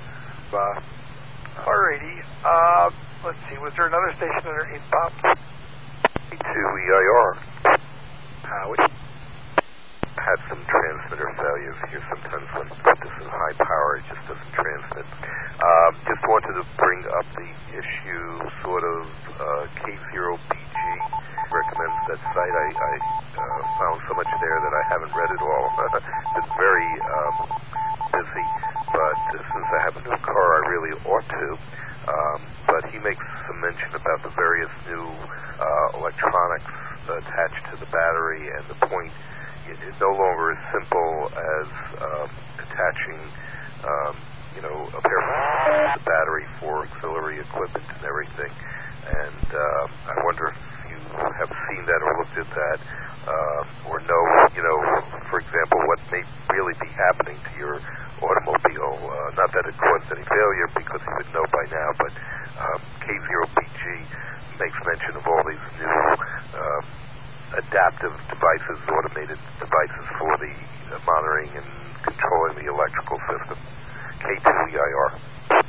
Uh, alrighty, uh, let's see, was there another station underneath Bob? two E I R. Howard. Had some transmitter failures here sometimes when put this in high power, it just doesn't transmit. Um, just wanted to bring up the issue, sort of, uh, K zero B G recommends that site. I, I uh, found so much there that I haven't read it all. Been very um, busy, but uh, since I have a new car, I really ought to. Um, but he makes some mention about the various new uh, electronics attached to the battery, and the point it is no longer as simple as um, attaching, um, you know, a pair of the battery for auxiliary equipment and everything. and uh, I wonder if you have seen that or looked at that, uh, or know, you know, for example, what may really be happening to your automobile. Uh, not that it caused any failure, because you would know by now, but um, K zero B G makes mention of all these new uh, adaptive devices, automated devices for the uh, monitoring and controlling the electrical system. K two E I R.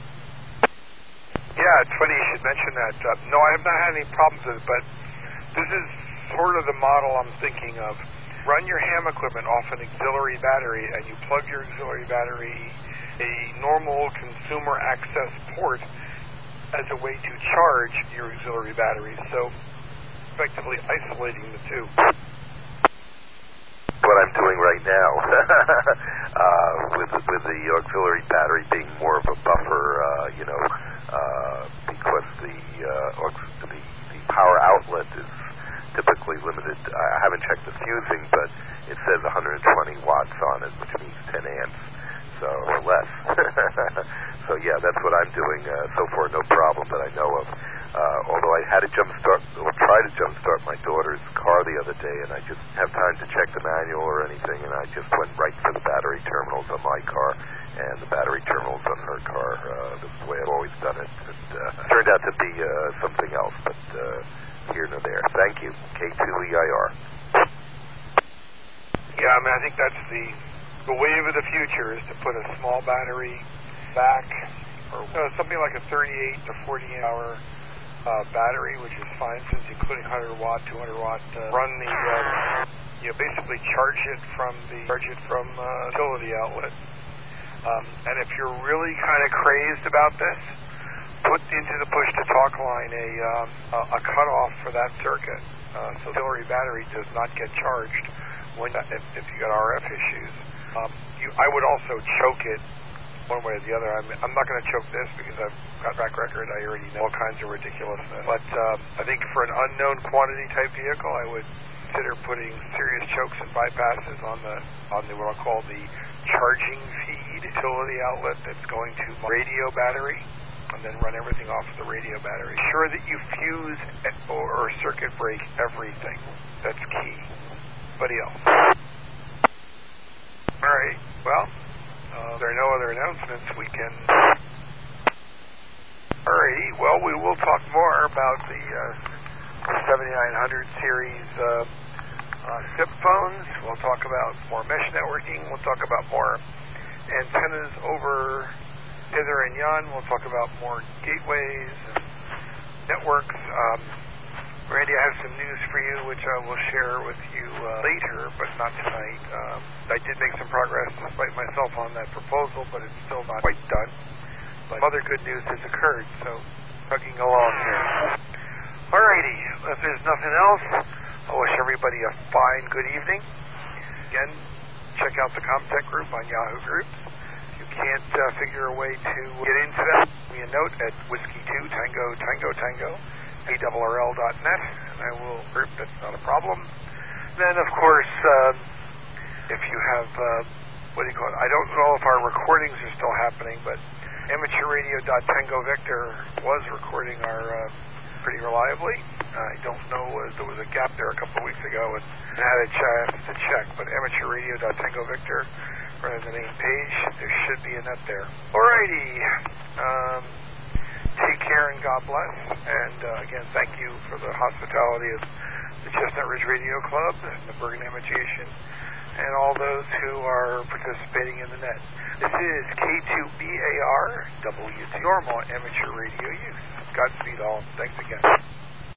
Yeah, it's funny you should mention that. Uh, no, I have not had any problems with it, but this is sort of the model I'm thinking of. Run your ham equipment off an auxiliary battery, and you plug your auxiliary battery a normal consumer access port as a way to charge your auxiliary battery, so effectively isolating the two. What I'm doing right now, uh, with, with the auxiliary battery being more of a buffer, uh, you know, uh, because the, uh, aux- the the power outlet is typically limited. I haven't checked the fusing, but it says one hundred twenty watts on it, which means ten amps, so or less. So yeah, that's what I'm doing. Uh, so far, no problem that I know of. Uh, although I had to jump start or try to jump start my daughter's car the other day, and I just didn't have time to check the manual or anything, and I just went right for the battery terminals on my car and the battery terminals on her car. Uh, that's the way I've always done it. It uh, turned out to be uh, something else, but uh, here nor there. Thank you. K two E I R. Yeah, I mean, I think that's the the wave of the future, is to put a small battery back, or uh, something like a thirty-eight to forty hour uh, battery, which is fine, since including one hundred watt, two hundred watt. Uh, run the, uh, you know, basically charge it from the charge it from uh, utility outlet. Um, and if you're really kind of crazed about this, put into the push-to-talk line a um, a, a cutoff for that circuit, uh, so the auxiliary battery does not get charged when if, if you got R F issues. Um, you, I would also choke it one way or the other. I'm, I'm not going to choke this because I've got track record. I already know all kinds of ridiculousness. But um, I think for an unknown quantity type vehicle, I would consider putting serious chokes and bypasses on the on the what I'll call the charging feed utility outlet that's going to radio battery, and then run everything off the radio battery. Sure that you fuse or, or circuit break everything. That's key. Anybody else? All right. Well, uh, if there are no other announcements, we can. All righty. Well, we will talk more about the uh, seventy-nine hundred series uh, uh, SIP phones. We'll talk about more mesh networking. We'll talk about more antennas over hither and yon. We'll talk about more gateways and networks. Um, Randy, I have some news for you, which I will share with you uh, later, but not tonight. Um, I did make some progress despite myself on that proposal, but it's still not quite done. But other good news has occurred, so chugging along here. Alrighty, if there's nothing else, I wish everybody a fine good evening. Again, check out the ComTech group on Yahoo Groups. If you can't uh, figure a way to get into that, send me a note at whiskey two tango tango tango A R R L dot net, and I will group. That's not a problem. Then, of course, um, if you have, uh, what do you call it? I don't know if our recordings are still happening, but amateur radio dot tango victor was recording our uh, pretty reliably. I don't know, uh, there was a gap there a couple of weeks ago, and I had a chance to check, but amateur radio dot tango victor, rather than the main page, there should be a net there. Alrighty. Um, Take care and God bless. And uh, again, thank you for the hospitality of the Chestnut Ridge Radio Club and the Bergen Imitation and all those who are participating in the net. This is K two B A R W T, normal amateur radio use. Godspeed all. Thanks again.